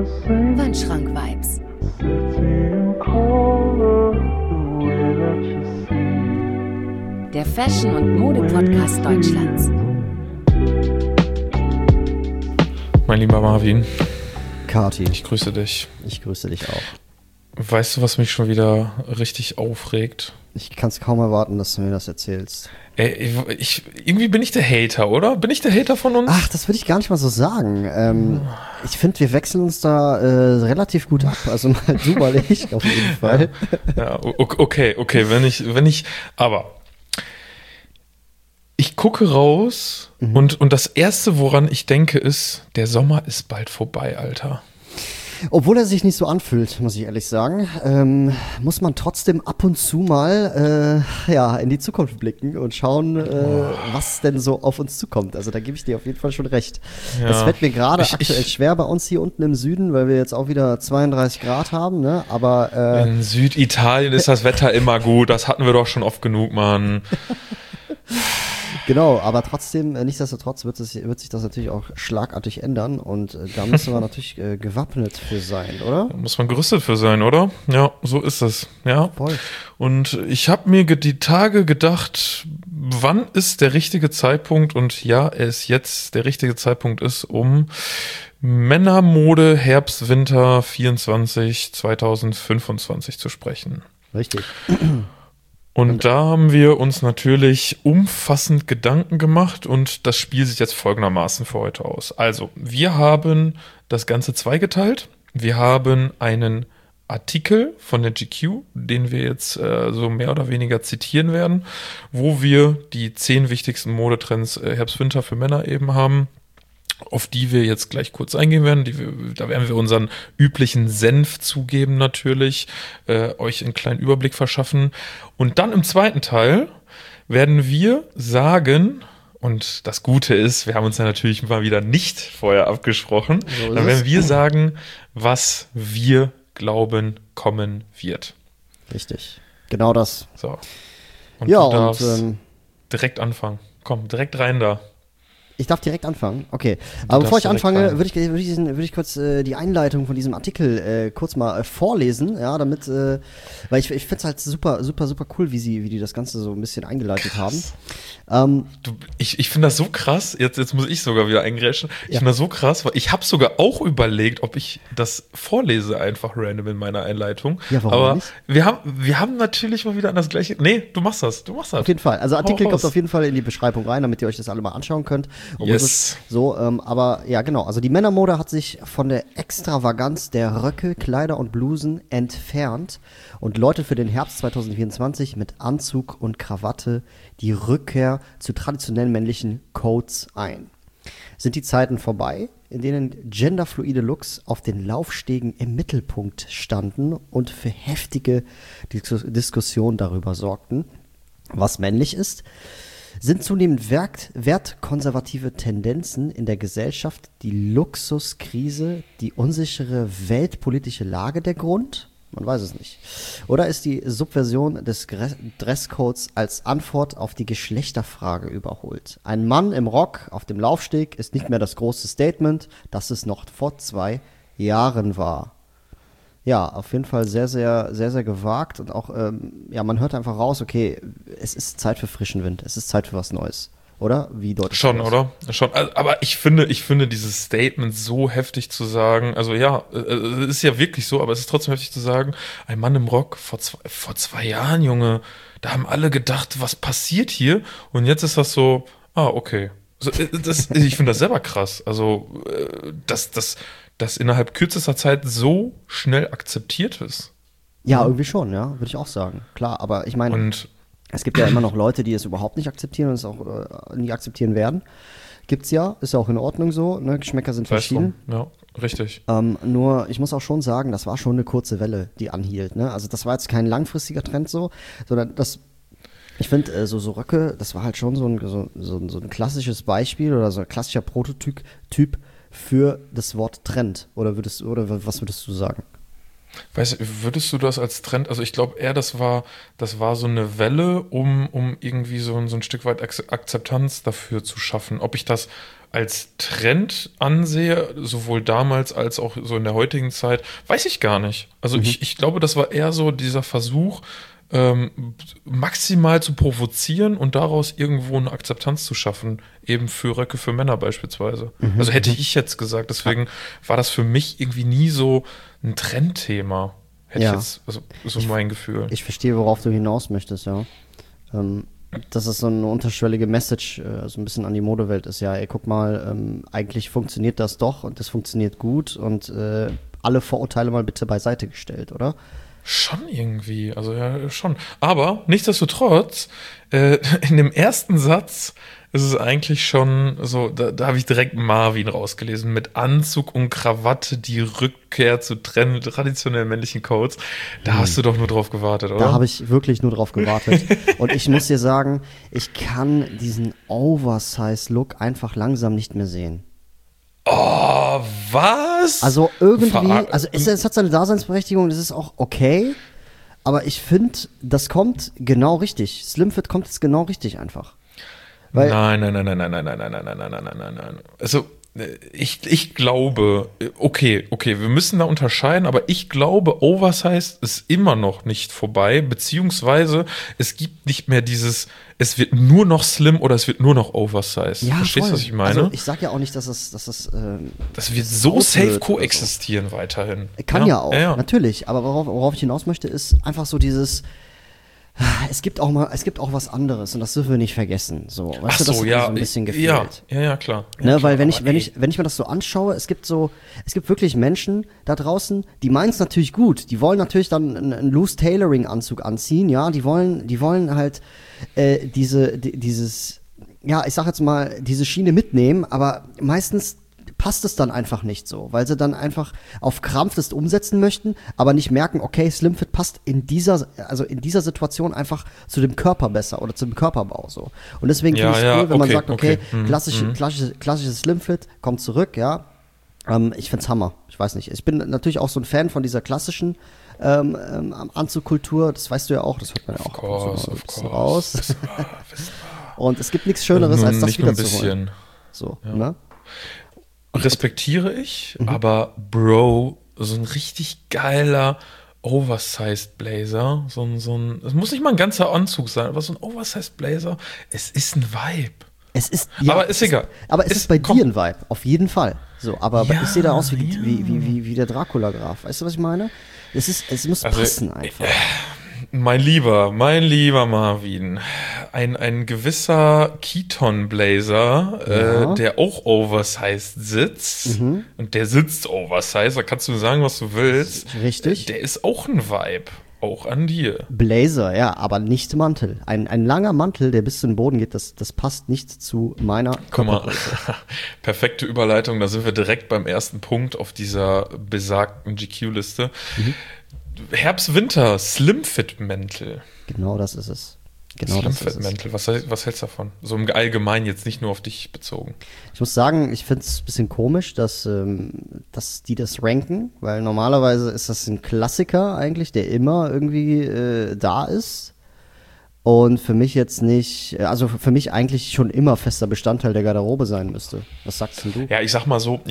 Wandschrank-Vibes. Der Fashion- und Mode-Podcast Deutschlands. Mein lieber Marvin. Kati. Ich grüße dich. Ich grüße dich auch. Weißt du, was mich schon wieder richtig aufregt? Ich kann es kaum erwarten, dass du mir das erzählst. Ey, irgendwie bin ich der Hater, oder? Bin ich der Hater von uns? Ach, das würde ich gar nicht mal so sagen. Ich finde, wir wechseln uns da relativ gut ab. Also mal du, mal ich auf jeden Fall. Ja, okay, aber ich gucke raus und das Erste, woran ich denke, ist, der Sommer ist bald vorbei, Alter. Obwohl er sich nicht so anfühlt, muss ich ehrlich sagen, muss man trotzdem ab und zu mal in die Zukunft blicken und schauen, was denn so auf uns zukommt. Also da gebe ich dir auf jeden Fall schon recht. Ja. Das fällt mir gerade aktuell schwer bei uns hier unten im Süden, weil wir jetzt auch wieder 32 Grad haben, ne? Aber in Süditalien ist das Wetter immer gut, das hatten wir doch schon oft genug, Mann. Genau, aber trotzdem, nichtsdestotrotz wird sich das natürlich auch schlagartig ändern und da müssen wir natürlich gewappnet für sein, oder? Da muss man gerüstet für sein, oder? Ja, so ist es. Ja. Voll. Und ich habe mir die Tage gedacht, wann ist der richtige Zeitpunkt? Und ja, er ist jetzt der richtige Zeitpunkt ist, um Männermode Herbst, Winter 24, 2025 zu sprechen. Richtig. Und da haben wir uns natürlich umfassend Gedanken gemacht und das Spiel sieht jetzt folgendermaßen für heute aus. Also, wir haben das Ganze zweigeteilt. Wir haben einen Artikel von der GQ, den wir jetzt so mehr oder weniger zitieren werden, wo wir die 10 wichtigsten Modetrends Herbst-Winter für Männer eben haben, auf die wir jetzt gleich kurz eingehen werden. Da werden wir unseren üblichen Senf zugeben natürlich, euch einen kleinen Überblick verschaffen. Und dann im zweiten Teil werden wir sagen, und das Gute ist, wir haben uns ja natürlich mal wieder nicht vorher abgesprochen, So dann werden wir sagen, was wir glauben kommen wird. Richtig. Genau das. So. Und Ja, du darfst und direkt anfangen. Komm, direkt rein da. ich darf direkt anfangen? Okay. Aber bevor ich darfst anfange, direkt würde ich kurz die Einleitung von diesem Artikel kurz mal vorlesen, ja, damit, weil ich finde es halt super cool, wie die das Ganze so ein bisschen eingeleitet haben. Ich finde das so krass, jetzt muss ich sogar wieder eingrätschen, ich finde das so krass, weil ich habe sogar auch überlegt, ob ich das vorlese einfach random in meiner Einleitung. Ja, warum aber nicht? wir haben natürlich mal wieder an das gleiche, nee, du machst das. Auf jeden Fall. Also Artikel Hau raus. kommt auf jeden Fall in die Beschreibung rein, damit ihr euch das alle mal anschauen könnt. Yes. Aber ja, genau. Also die Männermode hat sich von der Extravaganz der Röcke, Kleider und Blusen entfernt und läutet für den Herbst 2024 mit Anzug und Krawatte die Rückkehr zu traditionellen männlichen Codes ein. Sind die Zeiten vorbei, in denen genderfluide Looks auf den Laufstegen im Mittelpunkt standen und für heftige Diskussionen darüber sorgten, was männlich ist? Sind zunehmend wertkonservative Tendenzen in der Gesellschaft, die Luxuskrise, die unsichere weltpolitische Lage der Grund? Man weiß es nicht. Oder ist die Subversion des Dresscodes als Antwort auf die Geschlechterfrage überholt? Ein Mann im Rock auf dem Laufsteg ist nicht mehr das große Statement, das es noch vor 2 Jahren war. Ja, auf jeden Fall sehr, sehr, sehr, sehr gewagt und auch, man hört einfach raus, okay, es ist Zeit für frischen Wind, es ist Zeit für was Neues, oder? Wie deutlich? Schon, oder? Schon. Aber ich finde dieses Statement so heftig zu sagen, also ja, es ist ja wirklich so, aber es ist trotzdem heftig zu sagen, ein Mann im Rock vor 2 Jahren, Junge, da haben alle gedacht, was passiert hier? Und jetzt ist das so, okay. Ich finde das selber krass. Also, dass innerhalb kürzester Zeit so schnell akzeptiert ist. Ja, irgendwie schon, ja, würde ich auch sagen. Klar, aber ich meine, es gibt ja immer noch Leute, die es überhaupt nicht akzeptieren und es auch nie akzeptieren werden. Gibt's ja, ist ja auch in Ordnung so, ne? Geschmäcker sind verschieden. Ja, richtig. Nur, ich muss auch schon sagen, das war schon eine kurze Welle, die anhielt, ne? Also das war jetzt kein langfristiger Trend so, sondern ich finde, so Röcke, das war halt schon so ein klassisches Beispiel oder so ein klassischer Prototyp für das Wort Trend. Oder was würdest du sagen? Weißt du, würdest du das als Trend, also ich glaube eher, das war so eine Welle, um irgendwie so ein Stück weit Akzeptanz dafür zu schaffen. Ob ich das als Trend ansehe, sowohl damals als auch so in der heutigen Zeit, weiß ich gar nicht. Also ich glaube, das war eher so dieser Versuch, maximal zu provozieren und daraus irgendwo eine Akzeptanz zu schaffen, eben für Röcke für Männer beispielsweise. Also hätte ich jetzt gesagt, deswegen war das für mich irgendwie nie so ein Trendthema. Hätte ich jetzt, also so mein Gefühl. Ich verstehe, worauf du hinaus möchtest, ja. Dass es so eine unterschwellige Message so ein bisschen an die Modewelt ist. Ja, ey, guck mal, eigentlich funktioniert das doch und das funktioniert gut und alle Vorurteile mal bitte beiseite gestellt, oder? Schon irgendwie, also ja, schon. Aber nichtsdestotrotz, in dem ersten Satz ist es eigentlich schon so, da habe ich direkt Marvin rausgelesen, mit Anzug und Krawatte, die Rückkehr zu traditionellen männlichen Codes. Da hast du doch nur drauf gewartet, oder? Da habe ich wirklich nur drauf gewartet. Und ich muss dir sagen, ich kann diesen Oversize-Look einfach langsam nicht mehr sehen. Oh, was? Also irgendwie, also es hat seine Daseinsberechtigung, das ist auch okay, aber ich finde, das kommt genau richtig. Slimfit kommt jetzt genau richtig einfach. Weil Nein. Also, ich glaube, okay, wir müssen da unterscheiden, aber ich glaube, Oversize ist immer noch nicht vorbei, beziehungsweise es gibt nicht mehr dieses, es wird nur noch slim oder es wird nur noch Oversize. ja, Verstehst du, voll. was ich meine? Also ich sag ja auch nicht, dass es Das wird so aus safe wird oder so. koexistieren weiterhin. Kann ja auch, Ja. natürlich. Aber worauf ich hinaus möchte, ist einfach so dieses, es gibt auch was anderes und das dürfen wir nicht vergessen. So, weißt du, das hat mir so ein bisschen gefehlt. Ja, klar. Ne, Ja, weil klar, wenn ich mir das so anschaue, es gibt wirklich Menschen da draußen, die meinen es natürlich gut. Die wollen natürlich dann einen Loose Tailoring Anzug anziehen, ja. Die wollen halt dieses, ja, ich sag jetzt mal, diese Schiene mitnehmen, aber meistens passt es dann einfach nicht so, weil sie dann einfach auf Krampf das umsetzen möchten, aber nicht merken, okay, Slimfit passt in dieser Situation einfach zu dem Körper besser oder zum Körperbau so. Und deswegen finde ich es cool, wenn man sagt, okay, klassisches Slimfit kommt zurück, ja. Ich find's Hammer. Ich weiß nicht. Ich bin natürlich auch so ein Fan von dieser klassischen Anzugkultur. Das weißt du ja auch. Das hört man ja auch so ein bisschen raus. Und es gibt nichts Schöneres, als das nicht nur wieder ein zu holen. bisschen. So, ne? Respektiere ich, aber Bro, so ein richtig geiler Oversized Blazer, es muss nicht mal ein ganzer Anzug sein, aber so ein Oversized Blazer, es ist ein Vibe. Es ist, ja, aber ist egal. Aber es ist bei dir ein Vibe, auf jeden Fall. So, aber Ja, ich sehe da aus wie der Dracula-Graf. Weißt du, was ich meine? Es muss passen einfach. Mein lieber Marvin, ein gewisser Keaton Blazer, der auch oversized sitzt, und der sitzt oversized, da kannst du sagen, was du willst. Richtig. Der ist auch ein Vibe, auch an dir. Blazer, ja, aber nicht Mantel. Ein langer Mantel, der bis zum Boden geht, das passt nicht zu meiner Guck mal, Körpergröße. perfekte Überleitung, da sind wir direkt beim ersten Punkt auf dieser besagten GQ-Liste. Herbst-Winter, Slimfit-Mäntel. Genau das ist es. Genau das ist es. Slimfit-Mäntel, was hältst du davon? So im Allgemeinen, jetzt nicht nur auf dich bezogen. Ich muss sagen, ich finde es ein bisschen komisch, dass die das ranken, weil normalerweise ist das ein Klassiker eigentlich, der immer irgendwie da ist. Und für mich jetzt nicht, also für mich eigentlich schon immer fester Bestandteil der Garderobe sein müsste. Was sagst denn du? Ja, ich sag mal so,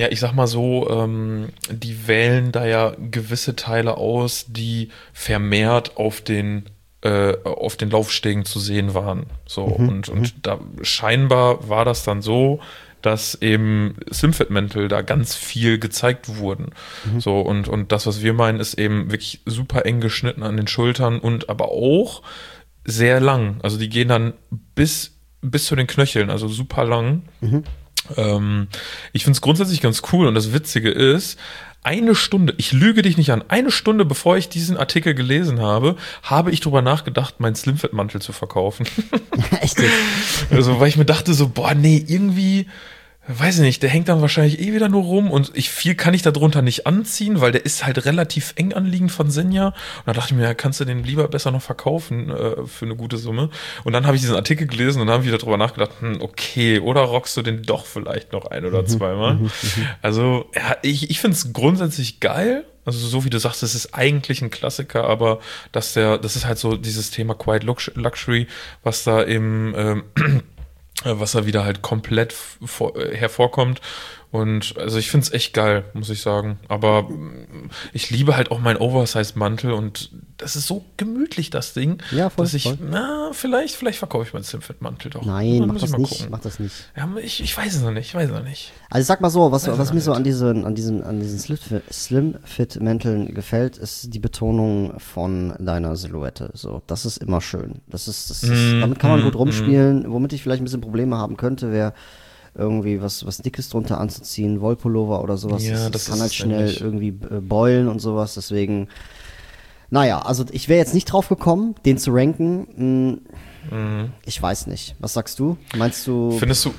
die wählen da ja gewisse Teile aus, die vermehrt auf den Laufstegen zu sehen waren. So, und da scheinbar war das dann so, dass eben Slimfit-Mäntel da ganz viel gezeigt wurden. So, und das, was wir meinen, ist eben wirklich super eng geschnitten an den Schultern und aber auch sehr lang. Also die gehen dann bis zu den Knöcheln, also super lang. Ich finde es grundsätzlich ganz cool und das Witzige ist, eine Stunde, ich lüge dich nicht an, eine Stunde bevor ich diesen Artikel gelesen habe, habe ich drüber nachgedacht, meinen Slimfit-Mantel zu verkaufen. Echt jetzt? Also, weil ich mir dachte so, boah, nee, irgendwie, weiß ich nicht, der hängt dann wahrscheinlich wieder nur rum und viel kann ich da drunter nicht anziehen, weil der ist halt relativ eng anliegend von Senja. Und da dachte ich mir, ja, kannst du den lieber besser noch verkaufen für eine gute Summe. Und dann habe ich diesen Artikel gelesen und dann habe ich wieder drüber nachgedacht, okay, oder rockst du den doch vielleicht noch ein oder zweimal. Also, ja, ich finde es grundsätzlich geil. Also so wie du sagst, das ist eigentlich ein Klassiker, aber das ist halt so dieses Thema Quiet Luxury, was da eben was da wieder halt komplett hervorkommt. Und also ich finde es echt geil, muss ich sagen. Aber ich liebe halt auch meinen Oversize-Mantel und das ist so gemütlich, das Ding, Ja, voll, dass ich, voll. vielleicht verkaufe ich meinen Slimfit-Mantel doch. Nein, Dann mach muss das ich mal nicht, gucken. mach das nicht. Ja, ich weiß es noch nicht, Also ich sag mal so, was Weiß ich mir auch so nicht. an diesen Slim-Fit-Mänteln gefällt, ist die Betonung von deiner Silhouette. So, das ist immer schön. Damit kann man gut rumspielen. Womit ich vielleicht ein bisschen Probleme haben könnte, wäre irgendwie was Dickes drunter anzuziehen, Wollpullover oder sowas. Ja, das das kann ist halt es schnell nämlich. irgendwie beulen und sowas. Deswegen, naja, also ich wäre jetzt nicht drauf gekommen, den zu ranken. Ich weiß nicht. Was sagst du? Meinst du?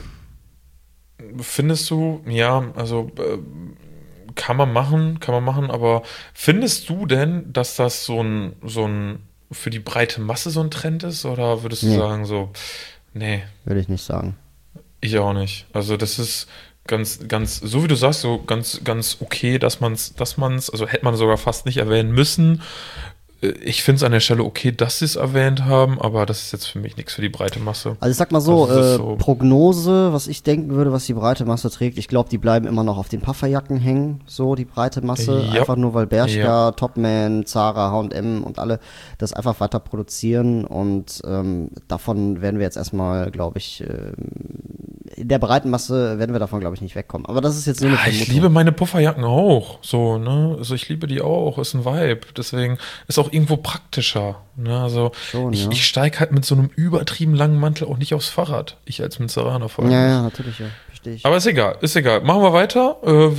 Findest du, ja, also kann man machen, aber findest du denn, dass das so ein für die breite Masse so ein Trend ist? Oder würdest du Nee. sagen so, nee, Würde ich nicht sagen. ich auch nicht. Also das ist ganz, so wie du sagst, so ganz okay, dass man's, also hätte man sogar fast nicht erwähnen müssen. Ich finde es an der Stelle okay, dass sie es erwähnt haben, aber das ist jetzt für mich nichts für die breite Masse. Also ich sag mal so, Also das ist so- Prognose, was ich denken würde, was die breite Masse trägt, ich glaube, die bleiben immer noch auf den Pufferjacken hängen, so die breite Masse, Ja. einfach nur weil Bershka, Ja. Topman, Zara, H&M und alle das einfach weiter produzieren und davon werden wir jetzt erstmal, glaube ich, in der breiten Masse werden wir davon, glaube ich, nicht wegkommen. Aber das ist jetzt nur eine Ah, ich Vermutung. liebe meine Pufferjacken auch, so, ne, also ich liebe die auch, ist ein Vibe, deswegen ist auch irgendwo praktischer, ne, also Schon, ja. ich steige halt mit so einem übertrieben langen Mantel auch nicht aufs Fahrrad, ich als Münsteraner vor allem. Ja, natürlich, ja, verstehe ich. Aber ist egal. Machen wir weiter.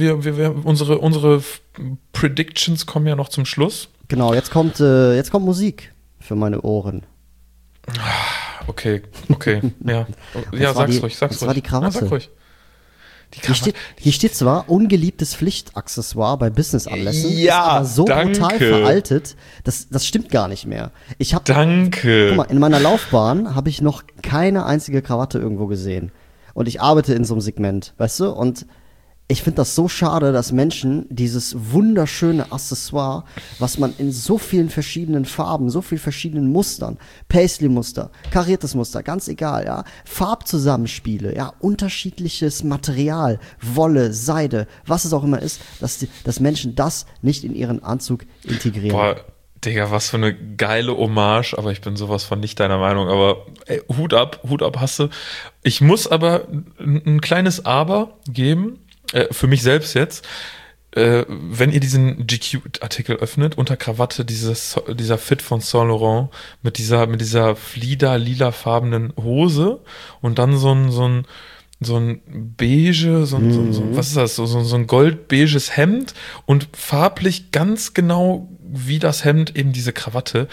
Unsere Predictions kommen ja noch zum Schluss. Genau, jetzt kommt Musik für meine Ohren. Okay, ja. Ja, war sag's die- ruhig. das war die Krawatte. Ja, sag ruhig. Die Hier steht zwar ungeliebtes Pflichtaccessoire bei Business-Anlässen, Ja, ist aber so brutal danke. veraltet, das stimmt gar nicht mehr. Guck Danke. mal, in meiner Laufbahn habe ich noch keine einzige Krawatte irgendwo gesehen. Und ich arbeite in so einem Segment, weißt du? Und ich finde das so schade, dass Menschen dieses wunderschöne Accessoire, was man in so vielen verschiedenen Farben, so vielen verschiedenen Mustern, Paisley-Muster, kariertes Muster, ganz egal, ja, Farbzusammenspiele, ja, unterschiedliches Material, Wolle, Seide, was es auch immer ist, dass Menschen das nicht in ihren Anzug integrieren. Boah, Digga, was für eine geile Hommage, aber ich bin sowas von nicht deiner Meinung, aber ey, Hut ab, hast du. Ich muss aber ein kleines Aber geben, für mich selbst jetzt. Wenn ihr diesen GQ-Artikel öffnet, unter Krawatte dieser Fit von Saint Laurent mit dieser lilafarbenen Hose und dann so ein beige, was ist das? So ein goldbeiges Hemd und farblich ganz genau wie das Hemd eben diese Krawatte.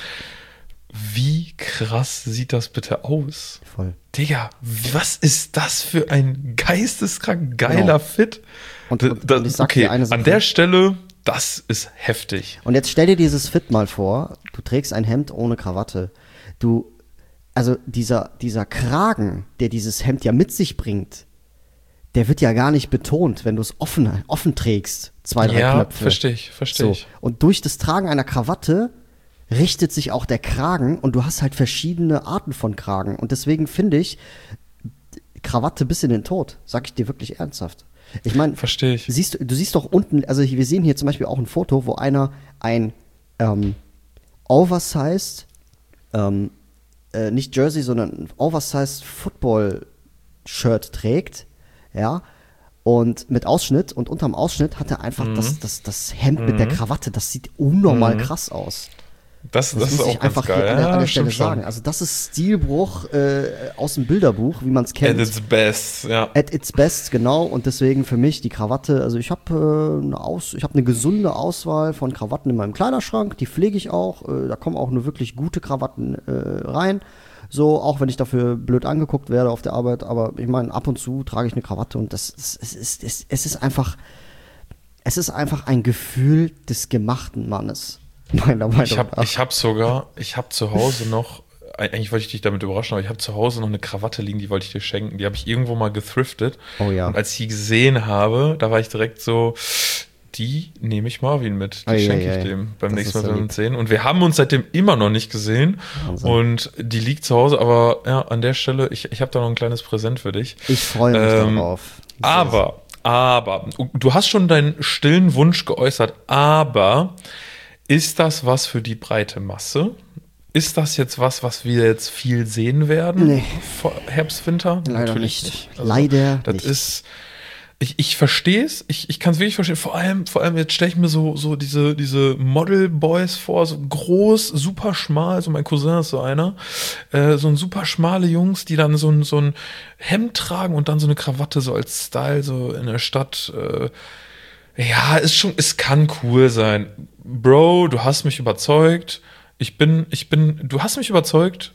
Wie krass sieht das bitte aus? Voll. Digga, was ist das für ein geisteskrank geiler Genau. Fit? Und ich sag dir eine Sache. An der Stelle, das ist heftig. Und jetzt stell dir dieses Fit mal vor, du trägst ein Hemd ohne Krawatte. Also dieser Kragen, der dieses Hemd ja mit sich bringt, der wird ja gar nicht betont, wenn du es offen trägst. 2, 3 Ja, Knöpfe. verstehe ich. So. Und durch das Tragen einer Krawatte richtet sich auch der Kragen und du hast halt verschiedene Arten von Kragen. Und deswegen finde ich Krawatte bis in den Tod, sag ich dir wirklich ernsthaft. Ich meine, Verstehe ich. du siehst doch unten, also wir sehen hier zum Beispiel auch ein Foto, wo einer ein oversized, nicht Jersey, sondern ein oversized Football-Shirt trägt, ja, und mit Ausschnitt und unterm Ausschnitt hat er einfach das Hemd mit der Krawatte, das sieht unnormal krass aus. Das Das ist muss auch ich einfach ganz geil. hier an der stimmt Stelle sagen. schon. Also das ist Stilbruch aus dem Bilderbuch, wie man es kennt. At its best, ja. At its best, genau. Und deswegen für mich die Krawatte, also ich habe eine gesunde Auswahl von Krawatten in meinem Kleiderschrank, die pflege ich auch. Da kommen auch nur wirklich gute Krawatten rein. So, auch wenn ich dafür blöd angeguckt werde auf der Arbeit. Aber ich meine, ab und zu trage ich eine Krawatte und es ist einfach ein Gefühl des gemachten Mannes. Meiner Meinung nach. Ich habe zu Hause noch, eigentlich wollte ich dich damit überraschen, aber ich habe zu Hause noch eine Krawatte liegen, die wollte ich dir schenken. Die habe ich irgendwo mal gethriftet. Oh ja. Und als ich die gesehen habe, da war ich direkt so, Die nehme ich Marvin mit. Die Ei, schenke ei, ich ei. dem beim Das nächsten ist Mal, ja wenn wir lieb. uns sehen. Und wir haben uns seitdem immer noch nicht gesehen. Wahnsinn. Und die liegt zu Hause, aber ja, an der Stelle, ich habe da noch ein kleines Präsent für dich. Ich freue mich darauf. Aber, du hast schon deinen stillen Wunsch geäußert, aber ist das was für die breite Masse? Ist das jetzt was wir jetzt viel sehen werden? Nee. Vor Herbst, Winter? Leider Natürlich nicht. Also, Leider das nicht. ist, ich verstehe es, ich kann es wirklich verstehen. Vor allem jetzt stelle ich mir so diese Model Boys vor, so groß, super schmal, so mein Cousin ist so einer, so ein super schmale Jungs, die dann so ein Hemd tragen und dann so eine Krawatte so als Style so in der Stadt. Ja, es kann cool sein. Bro, du hast mich überzeugt. Du hast mich überzeugt.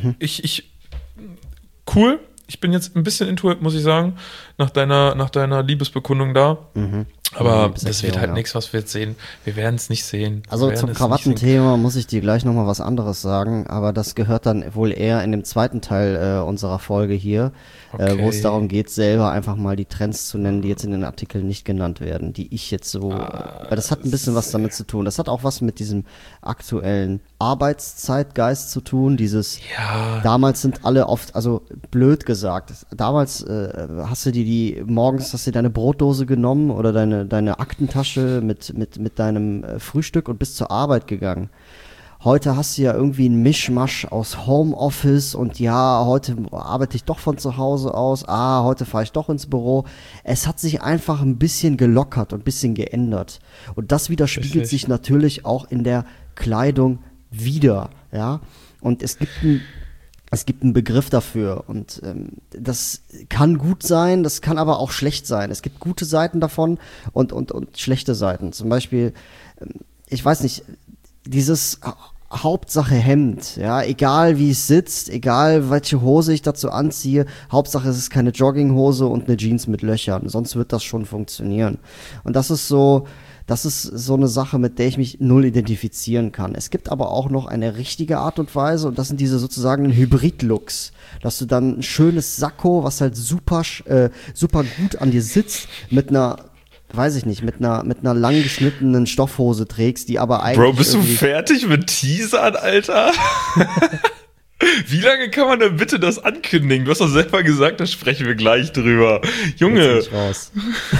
Cool. Ich bin jetzt ein bisschen into it, muss ich sagen, nach deiner Liebesbekundung da. Aber das wird halt ja. nichts, was wir jetzt sehen. Wir werden es nicht sehen. Also Wir werden zum es nicht sehen. Krawattenthema muss ich dir gleich nochmal was anderes sagen, aber das gehört dann wohl eher in dem zweiten Teil unserer Folge hier, wo es Okay. darum geht, selber einfach mal die Trends zu nennen, die jetzt in den Artikeln nicht genannt werden, die ich jetzt so, weil das hat ein bisschen was damit zu tun. Das hat auch was mit diesem aktuellen Arbeitszeitgeist zu tun, dieses Ja. damals sind alle oft, also blöd gesagt, damals hast du morgens hast du deine Brotdose genommen oder deine Aktentasche mit deinem Frühstück und bist zur Arbeit gegangen. Heute hast du ja irgendwie einen Mischmasch aus Homeoffice und ja, heute arbeite ich doch von zu Hause aus, heute fahre ich doch ins Büro. Es hat sich einfach ein bisschen gelockert und ein bisschen geändert. Und das widerspiegelt Richtig. sich natürlich auch in der Kleidung wieder, ja. Und es gibt einen Begriff dafür und das kann gut sein, das kann aber auch schlecht sein. Es gibt gute Seiten davon und schlechte Seiten. Zum Beispiel, ich weiß nicht, dieses Hauptsache Hemd, ja, egal wie es sitzt, egal welche Hose ich dazu anziehe, Hauptsache es ist keine Jogginghose und eine Jeans mit Löchern, sonst wird das schon funktionieren. Und das ist so eine Sache, mit der ich mich null identifizieren kann. Es gibt aber auch noch eine richtige Art und Weise und das sind diese sozusagen Hybrid-Looks, dass du dann ein schönes Sakko, was halt super gut an dir sitzt, mit einer lang geschnittenen Stoffhose trägst, die aber eigentlich Bro, bist du irgendwie- fertig mit Teasern, Alter? Wie lange kann man denn bitte das ankündigen? Du hast doch selber gesagt, da sprechen wir gleich drüber. Junge. Jetzt bin ich raus.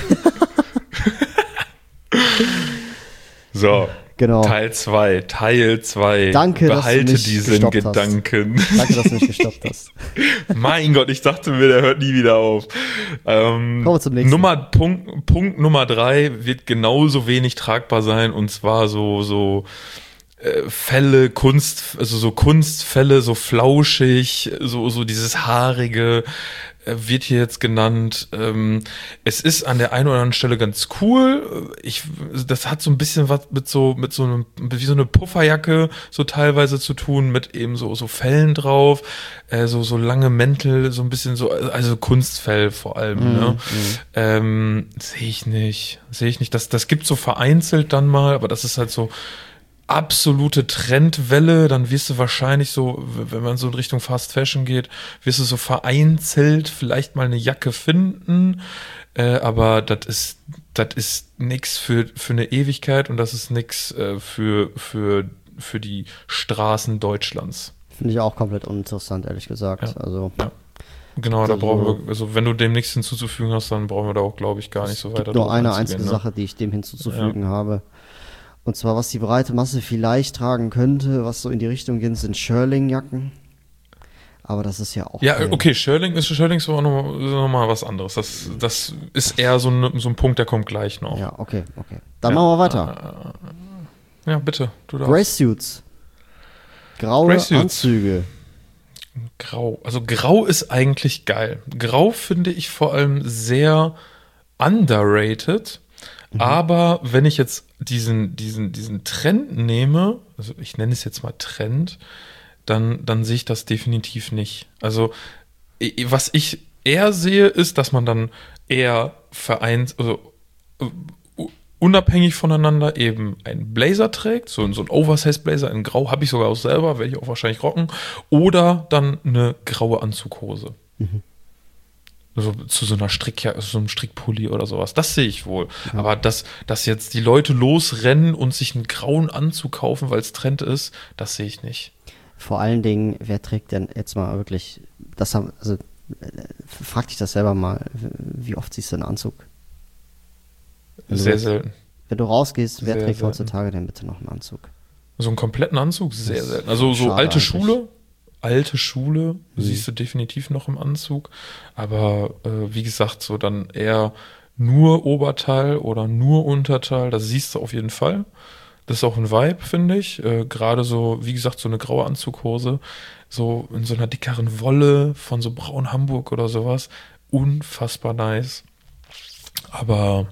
So, Genau. Teil 2. Danke, dass du Behalte mich diesen gestoppt hast. Gedanken. Danke, dass du mich gestoppt hast. Mein Gott, ich dachte mir, der hört nie wieder auf. Kommen wir zum nächsten. Punkt Nummer 3 wird genauso wenig tragbar sein, und zwar so Fälle, also so Kunstfälle, so flauschig, so dieses haarige, wird hier jetzt genannt. Es ist an der einen oder anderen Stelle ganz cool. Das hat so ein bisschen was mit so einem, wie so eine Pufferjacke so teilweise zu tun, mit eben so Fellen drauf, so lange Mäntel, so ein bisschen so, also Kunstfell vor allem, ne? Sehe ich nicht. Das gibt so vereinzelt dann mal, aber das ist halt so absolute Trendwelle. Dann wirst du wahrscheinlich so, wenn man so in Richtung Fast Fashion geht, wirst du so vereinzelt vielleicht mal eine Jacke finden, aber das ist nix für eine Ewigkeit, und das ist nix für die Straßen Deutschlands. Finde ich auch komplett uninteressant, ehrlich gesagt. Ja. Also, Ja. Genau, da Also- brauchen wir, also wenn du dem nichts hinzuzufügen hast, dann brauchen wir da auch, glaube ich, gar nicht so es weiter gibt nur drauf eine einzugehen, einzige ne? Sache, die ich dem hinzuzufügen habe. Und zwar, was die breite Masse vielleicht tragen könnte, was so in die Richtung geht, sind Shirling-Jacken. Aber das ist ja auch... Ja, okay, Shirling ist auch noch mal was anderes. Das ist eher so ein Punkt, der kommt gleich noch. Ja, okay. Dann machen wir weiter. Ja, bitte, du darfst. Grey-Suits. Graue Grey-Suits. Anzüge. Grau. Also Grau ist eigentlich geil. Grau finde ich vor allem sehr underrated. Aber wenn ich jetzt diesen Trend nehme, also ich nenne es jetzt mal Trend, dann sehe ich das definitiv nicht. Also was ich eher sehe, ist, dass man dann eher unabhängig voneinander eben einen Blazer trägt, so ein Oversize-Blazer in Grau, habe ich sogar auch selber, werde ich auch wahrscheinlich rocken, oder dann eine graue Anzughose. so zu so einer so einem Strickpulli oder sowas. Das sehe ich wohl. Ja. Aber dass jetzt die Leute losrennen und sich einen grauen Anzug kaufen, weil es Trend ist, das sehe ich nicht. Vor allen Dingen, wer trägt denn jetzt mal wirklich, frag dich das selber mal, wie oft siehst du einen Anzug? Sehr selten. Wenn du rausgehst, wer trägt heutzutage denn bitte noch einen Anzug? So einen kompletten Anzug? Sehr selten. Also so alte Schule siehst du definitiv noch im Anzug. Aber wie gesagt, so dann eher nur Oberteil oder nur Unterteil, das siehst du auf jeden Fall. Das ist auch ein Vibe, finde ich. Gerade so, wie gesagt, so eine graue Anzughose, so in so einer dickeren Wolle von so Braun Hamburg oder sowas. Unfassbar nice. Aber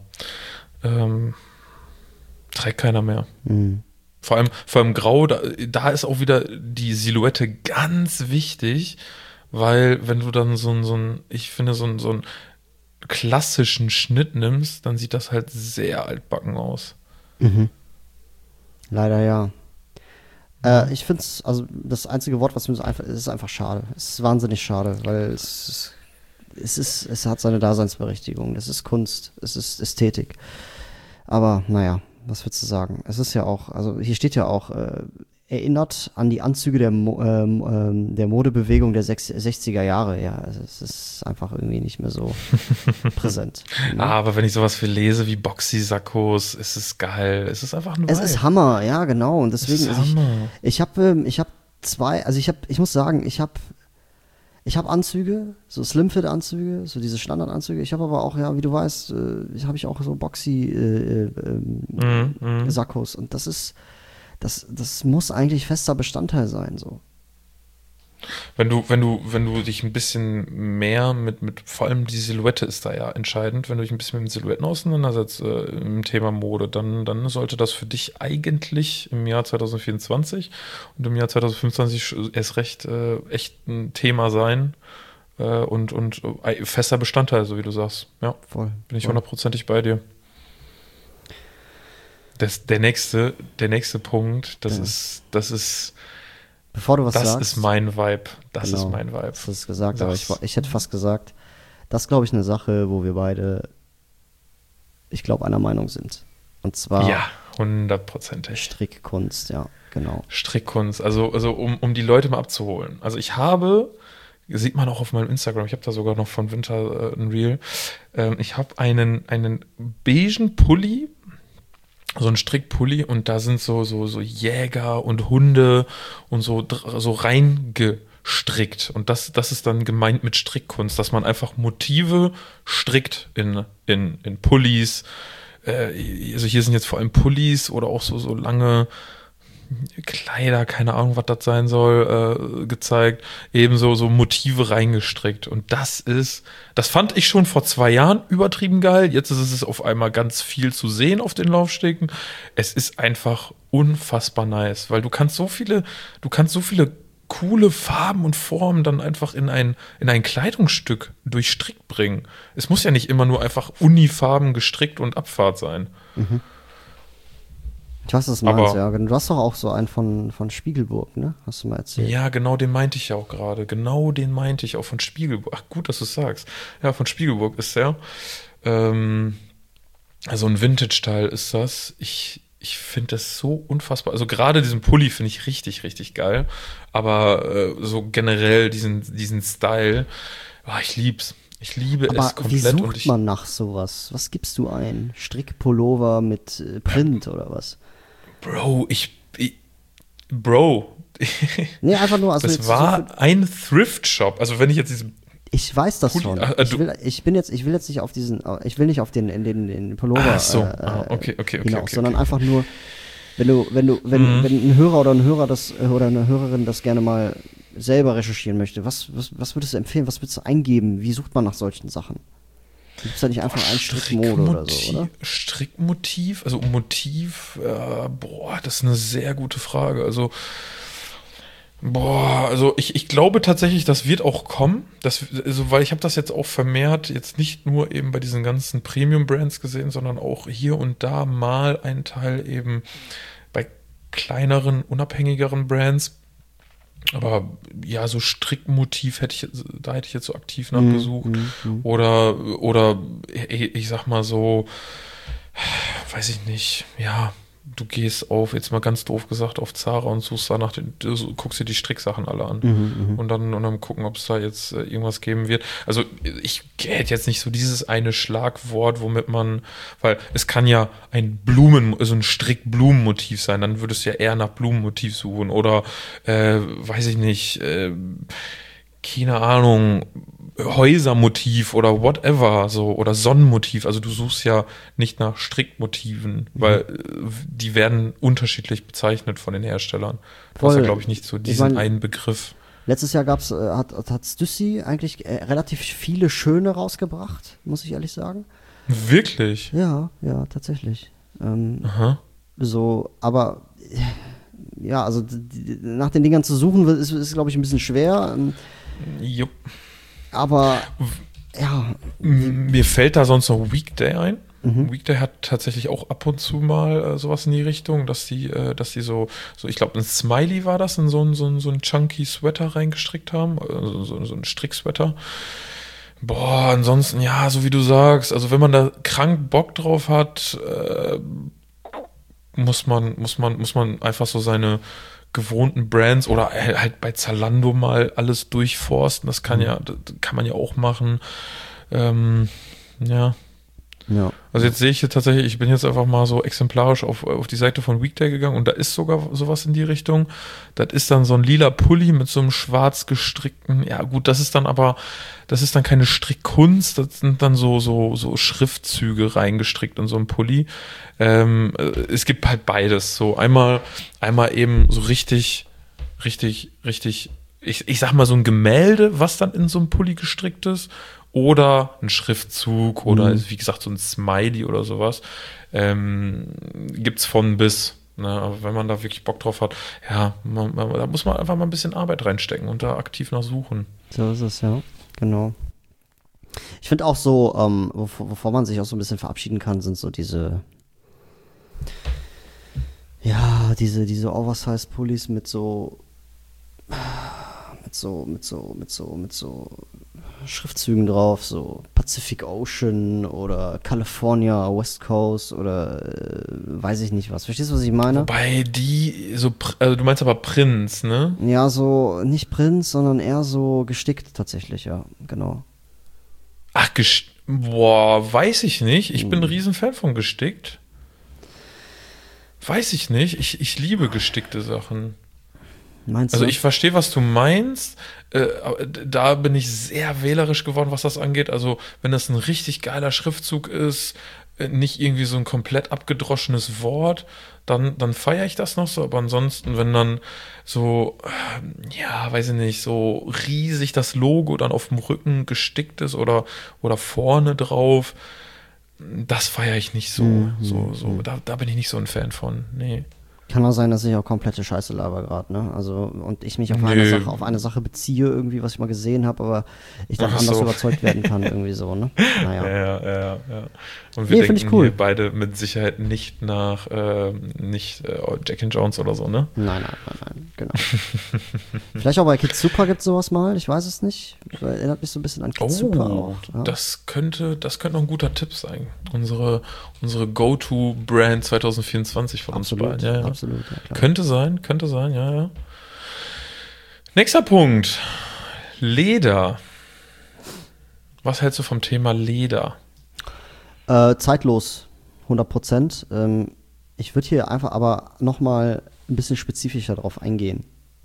trägt keiner mehr. Mhm. Vor allem grau, da ist auch wieder die Silhouette ganz wichtig, weil wenn du dann so einen klassischen Schnitt nimmst, dann sieht das halt sehr altbacken aus. Mhm. Leider ja. Ich finde es, also das einzige Wort, was mir so einfällt, ist einfach schade. Es ist wahnsinnig schade, weil es hat seine Daseinsberechtigung. Es ist Kunst, es ist Ästhetik. Aber naja, was würdest du sagen? Es ist ja auch, also hier steht ja auch, erinnert an die Anzüge der Modebewegung der 60er Jahre. Ja, es ist einfach irgendwie nicht mehr so präsent. Ne? Aber wenn ich sowas viel lese wie Boxy-Sakkos, ist es geil. Es ist einfach ein Vibe. Es ist Hammer, ja genau. Und deswegen, ich muss sagen, ich habe Anzüge, so Slimfit-Anzüge, so diese Standardanzüge. Ich habe aber auch, ja, wie du weißt, habe ich auch so Boxy-Sakkos. Und das muss eigentlich fester Bestandteil sein, so. Wenn du dich ein bisschen mehr mit vor allem die Silhouette ist da ja entscheidend, wenn du dich ein bisschen mit Silhouetten auseinandersetzt im Thema Mode, dann sollte das für dich eigentlich im Jahr 2024 und im Jahr 2025 erst recht echt ein Thema sein und fester Bestandteil, so wie du sagst. Ja, voll. Bin ich 100%ig bei dir. Der nächste Punkt, das ist Bevor du was sagst. Das ist mein Vibe. Das ist mein Vibe. Das ist gesagt, aber ich hätte fast gesagt, das ist, glaube ich, eine Sache, wo wir beide, ich glaube, einer Meinung sind. Und zwar. Ja, 100%. Strickkunst, ja, genau. Strickkunst, also um die Leute mal abzuholen. Also sieht man auch auf meinem Instagram, ich habe da sogar noch von Winter ein Reel. Ich habe einen beigen Pulli, so ein Strickpulli und da sind so Jäger und Hunde und so reingestrickt. Und das ist dann gemeint mit Strickkunst, dass man einfach Motive strickt in Pullis. Also hier sind jetzt vor allem Pullis oder auch so lange Kleider, keine Ahnung, was das sein soll, gezeigt, ebenso so Motive reingestrickt. Und das fand ich schon vor 2 Jahren übertrieben geil. Jetzt ist es auf einmal ganz viel zu sehen auf den Laufstegen. Es ist einfach unfassbar nice, weil du kannst so viele coole Farben und Formen dann einfach in ein Kleidungsstück durchstrickt bringen. Es muss ja nicht immer nur einfach unifarben gestrickt und Abfahrt sein. Mhm. Ich weiß, was du meinst, ja. Du hast doch auch so einen von Spiegelburg, ne? Hast du mal erzählt. Ja, genau, den meinte ich ja auch gerade. Genau den meinte ich auch von Spiegelburg. Ach, gut, dass du es sagst. Ja, von Spiegelburg ist der. Also ein Vintage-Teil ist das. Ich finde das so unfassbar. Also gerade diesen Pulli finde ich richtig, richtig geil. Aber so generell diesen Style, ich lieb's. Ich liebe es komplett. Aber wie sucht man nach sowas? Was gibst du ein? Strickpullover mit Print oder was? Bro, nee, einfach nur. Also das war ein Thrift-Shop. Also wenn ich jetzt diesen Ich weiß das schon. Ich will jetzt nicht auf den Pullover okay, hinaus, sondern einfach nur, wenn ein Hörer oder eine Hörerin das gerne mal selber recherchieren möchte, was würdest du empfehlen? Was würdest du eingeben? Wie sucht man nach solchen Sachen? Gibt es da nicht einfach ein Strickmode oder so, oder? Strickmotiv, also Motiv, das ist eine sehr gute Frage. Also ich glaube tatsächlich, das wird auch kommen, weil ich habe das jetzt auch vermehrt, jetzt nicht nur eben bei diesen ganzen Premium-Brands gesehen, sondern auch hier und da mal einen Teil eben bei kleineren, unabhängigeren Brands. Aber ja, so Strickmotiv da hätte ich jetzt so aktiv nachgesucht. Oder ich sag mal so, weiß ich nicht, ja, du gehst jetzt mal ganz doof gesagt, auf Zara und suchst da guckst dir die Stricksachen alle an. Und dann gucken, ob es da jetzt irgendwas geben wird. Also ich hätte jetzt nicht so dieses eine Schlagwort, womit weil es kann ja ein Strickblumenmotiv sein, dann würdest du ja eher nach Blumenmotiv suchen. Oder, weiß ich nicht, keine Ahnung, Häusermotiv oder whatever, so, oder Sonnenmotiv. Also du suchst ja nicht nach Strickmotiven, weil die werden unterschiedlich bezeichnet von den Herstellern. Du hast ja, glaube ich, nicht so diesen einen Begriff. Letztes Jahr hat Stüssy eigentlich relativ viele schöne rausgebracht, muss ich ehrlich sagen. Wirklich? Ja, tatsächlich. So, aber ja, also nach den Dingern zu suchen, ist glaube ich, ein bisschen schwer. Jupp. Aber, ja. Mir fällt da sonst noch Weekday ein. Weekday hat tatsächlich auch ab und zu mal sowas in die Richtung, dass die so ich glaube, ein Smiley war das, in so ein chunky Sweater reingestrickt haben, so ein Stricksweater. Boah, ansonsten, ja, so wie du sagst, also wenn man da krank Bock drauf hat, muss man einfach so seine gewohnten Brands oder halt bei Zalando mal alles durchforsten. Das kann man ja auch machen. Ja. Also jetzt sehe ich hier tatsächlich, ich bin jetzt einfach mal so exemplarisch auf die Seite von Weekday gegangen und da ist sogar sowas in die Richtung. Das ist dann so ein lila Pulli mit so einem schwarz gestrickten, ja gut, das ist dann keine Strickkunst, das sind dann so Schriftzüge reingestrickt in so einen Pulli. Es gibt halt beides, so einmal eben so richtig, ich sag mal so ein Gemälde, was dann in so einem Pulli gestrickt ist, oder ein Schriftzug oder wie gesagt so ein Smiley oder sowas. Gibt's von bis. Ne? Aber wenn man da wirklich Bock drauf hat, ja, da muss man einfach mal ein bisschen Arbeit reinstecken und da aktiv nach suchen. So ist es, ja, genau. Ich finde auch so, wovor man sich auch so ein bisschen verabschieden kann, sind so diese Oversize-Pullis mit so Schriftzügen drauf, so Pacific Ocean oder California, West Coast oder weiß ich nicht was. Verstehst du, was ich meine? Wobei du meinst aber Prinz, ne? Ja, so nicht Prinz, sondern eher so gestickt tatsächlich, ja, genau. Ach, boah, weiß ich nicht. Ich bin ein Riesenfan von gestickt. Weiß ich nicht. Ich liebe gestickte Sachen. Meinst du? Also ich verstehe, was du meinst. Da bin ich sehr wählerisch geworden, was das angeht. Also wenn das ein richtig geiler Schriftzug ist, nicht irgendwie so ein komplett abgedroschenes Wort, dann feiere ich das noch so. Aber ansonsten, wenn dann so, ja, weiß ich nicht, so riesig das Logo dann auf dem Rücken gestickt ist oder vorne drauf, das feiere ich nicht so. Da bin ich nicht so ein Fan von. Nee. Kann auch sein, dass ich auch komplette Scheiße laber gerade, ne? Also, und ich mich auf eine Sache beziehe, irgendwie, was ich mal gesehen habe, aber ich dann anders überzeugt werden kann, irgendwie so, ne? Naja. Ja. Und wir denken hier beide mit Sicherheit nicht nach Jack and Jones oder so, ne? Nein, genau. Vielleicht auch bei Kitsupa gibt es sowas mal, ich weiß es nicht. Erinnert mich so ein bisschen an Kitsupa auch. Ja. Das könnte noch ein guter Tipp sein. Unsere Go-To-Brand 2024 von uns beiden. Ja. Absolut, ja, klar. Könnte sein, ja. Nächster Punkt. Leder. Was hältst du vom Thema Leder? Zeitlos, 100%. Ich würde hier einfach aber nochmal ein bisschen spezifischer drauf eingehen.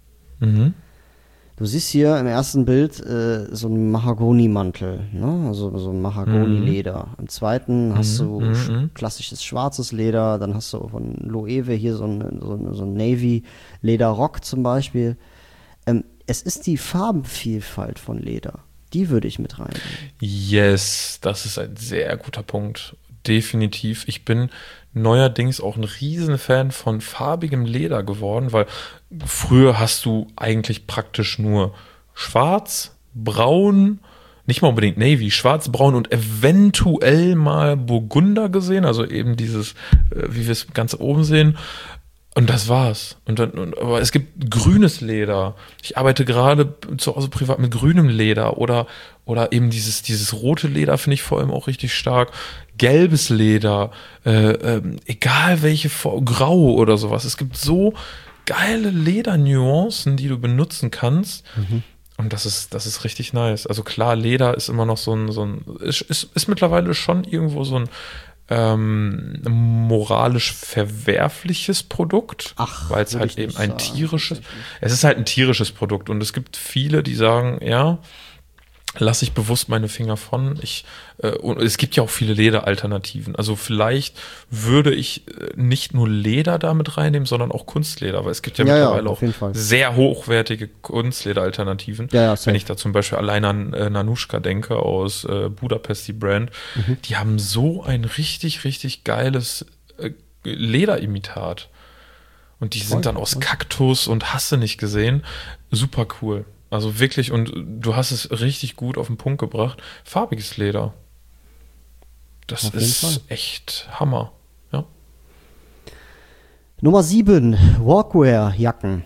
Du siehst hier im ersten Bild so einen Mahagoni-Mantel, ne? Also so ein Mahagoni-Leder. Im zweiten hast du klassisches schwarzes Leder, dann hast du von Loewe hier so ein Navy-Lederrock zum Beispiel. Es ist die Farbenvielfalt von Leder. Die würde ich mit reinnehmen. Yes, das ist ein sehr guter Punkt. Definitiv. Ich bin neuerdings auch ein Riesenfan von farbigem Leder geworden, weil früher hast du eigentlich praktisch nur schwarz, braun, nicht mal unbedingt Navy, schwarz, braun und eventuell mal Burgunder gesehen, also eben dieses, wie wir es ganz oben sehen. Und das war's. Aber es gibt grünes Leder. Ich arbeite gerade zu Hause privat mit grünem Leder oder eben dieses rote Leder finde ich vor allem auch richtig stark. Gelbes Leder, egal welche Grau oder sowas. Es gibt so geile Ledernuancen, die du benutzen kannst. Und das ist richtig nice. Also klar, Leder ist immer noch ist mittlerweile schon irgendwo so ein moralisch verwerfliches Produkt, weil es halt eben es ist halt ein tierisches Produkt und es gibt viele, die sagen, ja, lasse ich bewusst meine Finger von. Und es gibt ja auch viele Lederalternativen. Also vielleicht würde ich nicht nur Leder damit reinnehmen, sondern auch Kunstleder, weil es gibt ja mittlerweile auch sehr hochwertige Kunstlederalternativen. Wenn ich da zum Beispiel allein an Nanushka denke aus Budapest, die Brand, die haben so ein richtig, richtig geiles Lederimitat. Und die sind dann aus Kaktus und hast du nicht gesehen. Super cool. Also wirklich, und du hast es richtig gut auf den Punkt gebracht. Farbiges Leder. Das ist echt Hammer. Ja. Nummer 7, Walkwear-Jacken.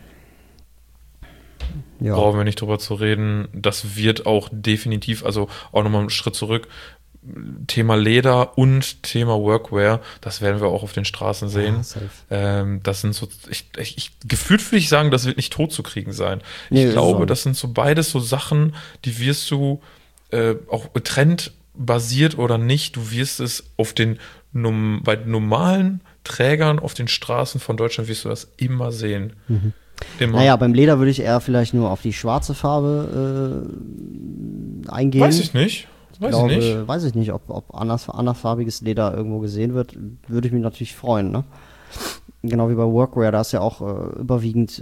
Ja. Brauchen wir nicht drüber zu reden. Das wird auch definitiv, also auch nochmal einen Schritt zurück, Thema Leder und Thema Workwear, das werden wir auch auf den Straßen sehen. Das sind so, gefühlt würde ich sagen, das wird nicht tot zu kriegen sein. Ich glaube, das sind so beides so Sachen, die wirst du auch trendbasiert oder nicht, du wirst es auf bei normalen Trägern auf den Straßen von Deutschland wirst du das immer sehen. Immer. Naja, beim Leder würde ich eher vielleicht nur auf die schwarze Farbe eingehen. Weiß ich nicht. Weiß ich nicht, ob andersfarbiges Leder irgendwo gesehen wird, würde ich mich natürlich freuen, ne? Genau wie bei Workwear, da ist ja auch überwiegend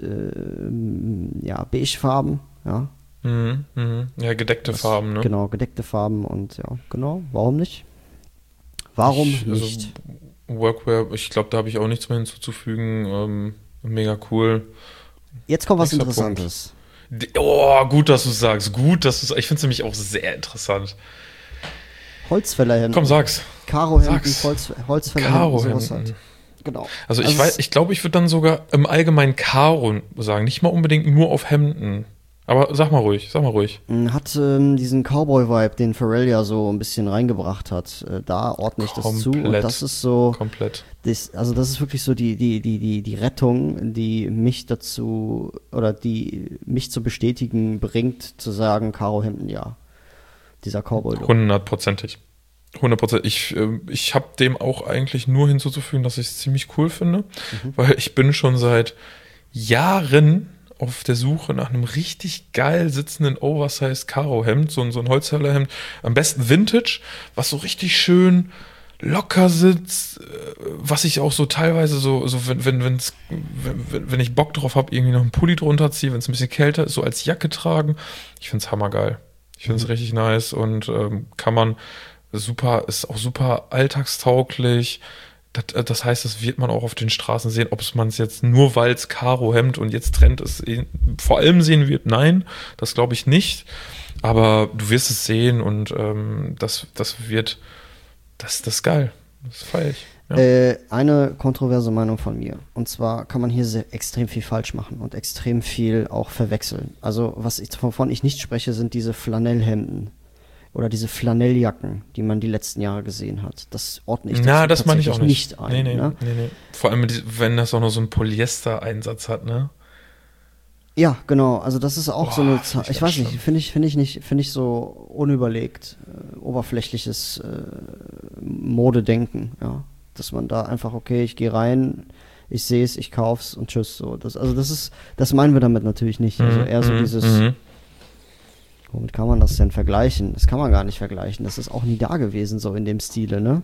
Beigefarben, ja. Ja, gedeckte Farben, ne? Genau, gedeckte Farben und ja, genau, warum nicht? Warum nicht? Also Workwear, ich glaube, da habe ich auch nichts mehr hinzuzufügen, mega cool. Jetzt kommt was Interessantes. Oh, gut, dass du sagst. Ich finde es nämlich auch sehr interessant. Holzfällerhemden. Komm, sag's. Karohemden, Holzfällerhemden, sowas halt. Genau. Also ich glaube, ich würde dann sogar im Allgemeinen Karo sagen. Nicht mal unbedingt nur auf Hemden. Aber sag mal ruhig. Hat diesen Cowboy-Vibe, den Pharrell ja so ein bisschen reingebracht hat. Da ordne ich das zu. Und das ist so. Komplett. Das ist wirklich so die Rettung, die mich dazu, oder die mich zu bestätigen bringt, zu sagen, Karohemden, ja. Dieser Cowboy-Look. 100%. Ich habe dem auch eigentlich nur hinzuzufügen, dass ich es ziemlich cool finde, weil ich bin schon seit Jahren auf der Suche nach einem richtig geil sitzenden Oversized Karohemd, so ein Holzfällerhemd, am besten Vintage, was so richtig schön locker sitzt, was ich auch so teilweise so wenn ich Bock drauf habe, irgendwie noch einen Pulli drunter ziehe, wenn es ein bisschen kälter ist, so als Jacke tragen. Ich finde es hammergeil. Ich finde es richtig nice und ist auch super alltagstauglich. Das heißt, das wird man auch auf den Straßen sehen, ob man es jetzt nur weil es Karohemd und jetzt Trend ist, vor allem sehen wird. Nein, das glaube ich nicht. Aber du wirst es sehen und das ist geil. Das feiere ich. Ja. Eine kontroverse Meinung von mir. Und zwar kann man hier extrem viel falsch machen und extrem viel auch verwechseln. Also wovon ich nicht spreche, sind diese Flanellhemden oder diese Flanelljacken, die man die letzten Jahre gesehen hat. Das ordne ich das meine ich auch nicht ein. Nee. Vor allem, wenn das auch noch so einen Polyester-Einsatz hat, ne? Ja, genau. Also das ist auch so eine, ich weiß nicht, finde ich so unüberlegt, oberflächliches Modedenken, ja. Dass man da einfach, okay, ich gehe rein, ich sehe es, ich kauf's und tschüss. So. Das meinen wir damit natürlich nicht. Also eher so dieses, womit kann man das denn vergleichen? Das kann man gar nicht vergleichen. Das ist auch nie da gewesen, so in dem Stile, ne?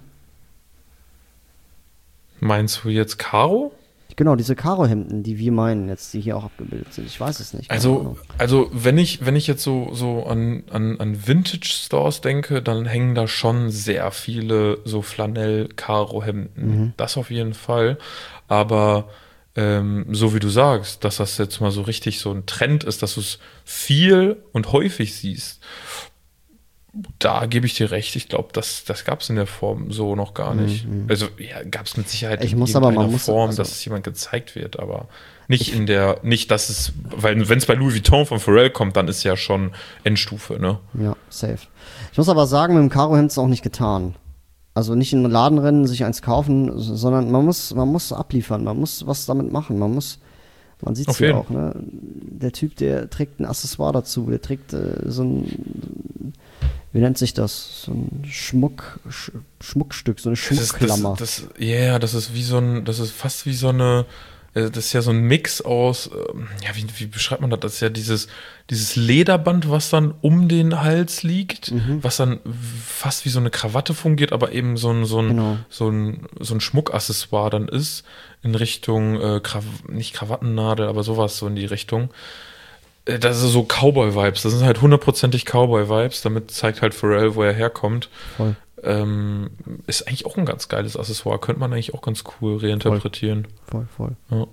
Meinst du jetzt Karo? Genau, diese Karohemden, die wir meinen jetzt, die hier auch abgebildet sind. Ich weiß es nicht. Also wenn ich jetzt so an Vintage-Stores denke, dann hängen da schon sehr viele so Flanell-Karo-Hemden. Das auf jeden Fall. Aber so wie du sagst, dass das jetzt mal so richtig so ein Trend ist, dass du es viel und häufig siehst, Da gebe ich dir recht. Ich glaube, das gab es in der Form so noch gar nicht. Also ja, gab es mit Sicherheit Ich in muss aber, irgendeiner man muss, Form, also- dass es jemand gezeigt wird, aber nicht, dass es, weil wenn es bei Louis Vuitton von Pharrell kommt, dann ist ja schon Endstufe, ne? Ja, safe. Ich muss aber sagen, mit dem Karohemd ist es auch nicht getan. Also nicht in den Laden rennen, sich eins kaufen, sondern man muss abliefern, man muss was damit machen, man sieht es Auf ja jeden. auch, ne? Der Typ, der trägt ein Accessoire dazu, der trägt so ein, wie nennt sich das? So ein Schmuckstück, so eine Schmuckklammer. Das ist fast wie so eine, das ist ja so ein Mix aus, ja, wie beschreibt man das? Das ist ja dieses Lederband, was dann um den Hals liegt, was dann fast wie so eine Krawatte fungiert, aber eben Genau. so ein Schmuckaccessoire dann ist, in Richtung, nicht Krawattennadel, aber sowas so in die Richtung. Das ist so Cowboy-Vibes, das sind halt 100%ig Cowboy-Vibes, damit zeigt halt Pharrell, wo er herkommt. Voll. Ist eigentlich auch ein ganz geiles Accessoire, könnte man eigentlich auch ganz cool reinterpretieren. Voll. Ja.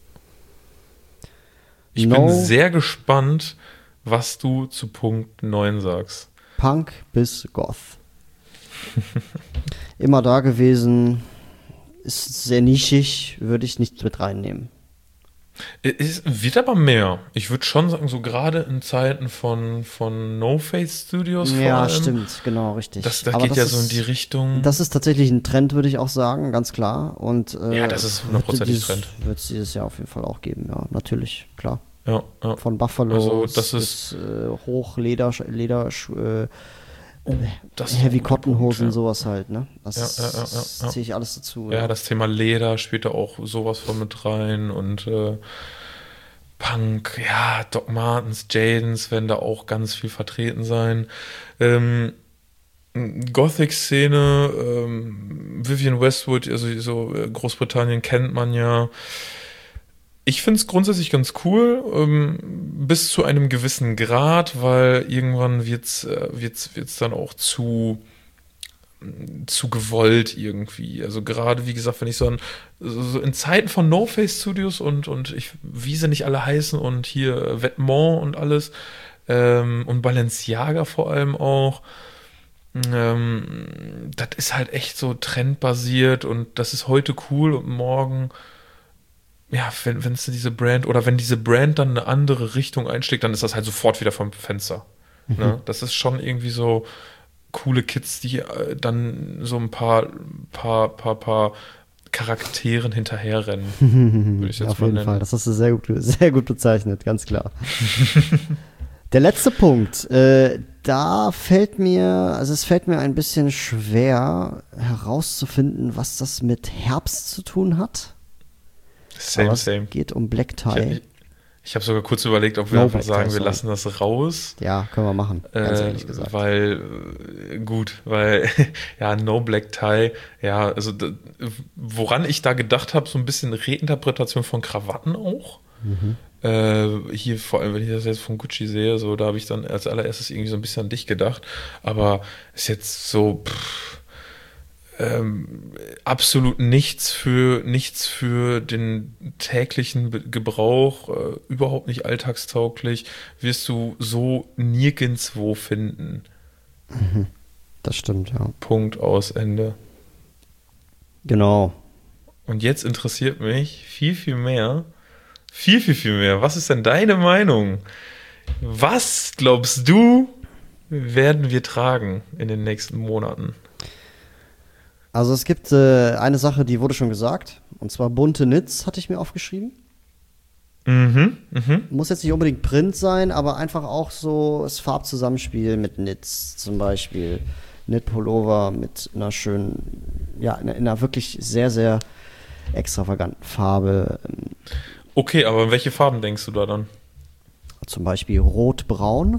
Ich bin sehr gespannt, was du zu Punkt 9 sagst. Punk bis Goth. Immer da gewesen, ist sehr nischig, würde ich nicht mit reinnehmen. Es wird aber mehr. Ich würde schon sagen, so gerade in Zeiten von No Face Studios vor Ja, allem. stimmt, genau, richtig. Das Aber geht das ja ist, so in die Richtung. Das ist tatsächlich ein Trend, würde ich auch sagen, ganz klar. Und, Ja, das ist 100%ig Trend. Wird es dieses Jahr auf jeden Fall auch geben, ja, natürlich, klar. Ja. Von Buffalo Also, das bis Hochleder, das ist Heavy ein guter Cotton-Hosen, Punkt, sowas halt, ne? Das Ja. ziehe ich alles dazu. Ja, das Thema Leder spielt da auch sowas von mit rein und Punk, ja, Doc Martens, Jadens werden da auch ganz viel vertreten sein. Gothic-Szene, Vivienne Westwood, also so Großbritannien kennt man ja. Ich finde es grundsätzlich ganz cool, bis zu einem gewissen Grad, weil irgendwann wird's dann auch zu gewollt irgendwie. Also gerade, wie gesagt, wenn ich so in Zeiten von No Face Studios und wie sie nicht alle heißen und hier Vetements und alles und Balenciaga vor allem auch, das ist halt echt so trendbasiert und das ist heute cool und morgen, ja, wenn es diese Brand oder wenn diese Brand dann eine andere Richtung einschlägt, dann ist das halt sofort wieder vom Fenster. Ne? Das ist schon irgendwie so coole Kids, die dann so ein paar Charakteren hinterherrennen, würde ich jetzt Auf mal jeden nennen. Fall, das hast du sehr gut bezeichnet, ganz klar. Der letzte Punkt, es fällt mir ein bisschen schwer herauszufinden, was das mit Herbst zu tun hat. Same. Es geht um Black Tie. Ich habe sogar kurz überlegt, ob wir No einfach Black sagen, Tie, wir sorry. lassen das raus. Ja, können wir machen, ganz ehrlich gesagt. Weil ja, No Black Tie, ja, also woran ich da gedacht habe, so ein bisschen Reinterpretation von Krawatten auch. Hier vor allem, wenn ich das jetzt von Gucci sehe, so, da habe ich dann als allererstes irgendwie so ein bisschen an dich gedacht, aber ist jetzt so absolut nichts für den täglichen Gebrauch, überhaupt nicht alltagstauglich, wirst du so nirgendwo finden. Das stimmt, ja. Punkt, aus, Ende. Genau. Und jetzt interessiert mich viel mehr, was ist denn deine Meinung? Was glaubst du, werden wir tragen in den nächsten Monaten? Also es gibt eine Sache, die wurde schon gesagt, und zwar bunte Knits, hatte ich mir aufgeschrieben. Muss jetzt nicht unbedingt Print sein, aber einfach auch so das Farbzusammenspiel mit Knits, zum Beispiel Knit-Pullover mit einer schönen, ja, in einer wirklich sehr, sehr extravaganten Farbe. Okay, aber welche Farben denkst du da dann? Zum Beispiel Rot-Braun,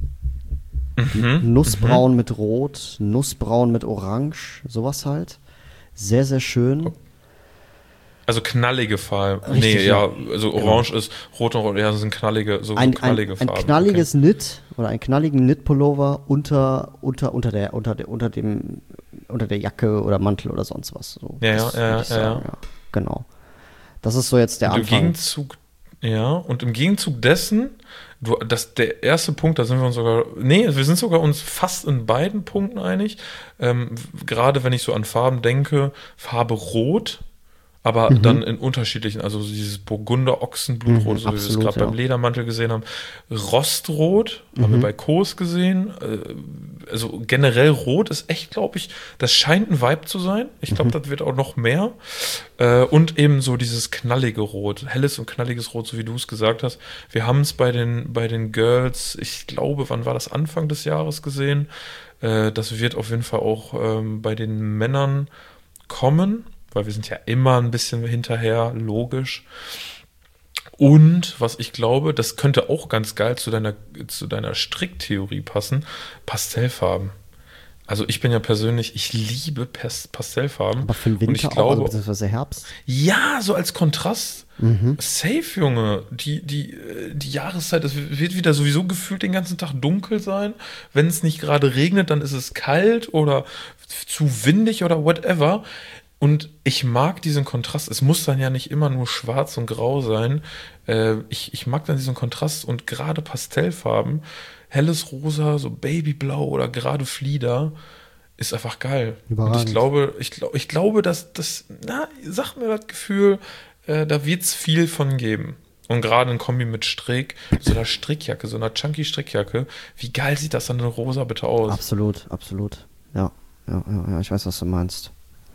Nussbraun mit Rot, Nussbraun mit Orange, sowas halt. Sehr, sehr schön. Also knallige Farben. Richtig, Nee, ja, also Orange ist Rot und Rot, ja, das sind knallige, so knallige Farben. Ein knalliges Knit oder einen knalligen Knit-Pullover unter der Jacke oder Mantel oder sonst was. So. Ja. Genau. Das ist so jetzt der Anfang. Ja, und im Gegenzug dessen, der erste Punkt, da sind wir uns sogar, wir sind sogar uns fast in beiden Punkten einig. Gerade wenn ich so an Farben denke, Farbe Rot, aber dann in unterschiedlichen, also dieses Burgunder-Ochsenblutrot, so wie wir es gerade beim Ledermantel gesehen haben. Rostrot haben wir bei Kos gesehen. Also generell Rot ist echt, glaube ich, das scheint ein Vibe zu sein. Ich glaube, das wird auch noch mehr. Und eben so dieses knallige Rot, helles und knalliges Rot, so wie du es gesagt hast. Wir haben es bei den Girls, ich glaube, wann war das, Anfang des Jahres gesehen. Das wird auf jeden Fall auch bei den Männern kommen, weil wir sind ja immer ein bisschen hinterher, logisch. Und was ich glaube, das könnte auch ganz geil zu deiner Stricktheorie passen, Pastellfarben. Also ich bin ja persönlich, ich liebe Pastellfarben. Aber für den Winter und ich glaube, auch, beziehungsweise Herbst? Ja, so als Kontrast. Safe, Junge. Die Jahreszeit, es wird wieder sowieso gefühlt den ganzen Tag dunkel sein. Wenn es nicht gerade regnet, dann ist es kalt oder zu windig oder whatever. Und ich mag diesen Kontrast. Es muss dann ja nicht immer nur schwarz und grau sein. Ich mag dann diesen Kontrast und gerade Pastellfarben, helles Rosa, so Babyblau oder gerade Flieder, ist einfach geil. Überragend. Und ich glaube, dass sag mir das Gefühl, da wird es viel von geben. Und gerade in Kombi mit Strick, so einer Strickjacke, so einer chunky Strickjacke, wie geil sieht das dann in rosa bitte aus? Absolut. Ja, ich weiß, was du meinst.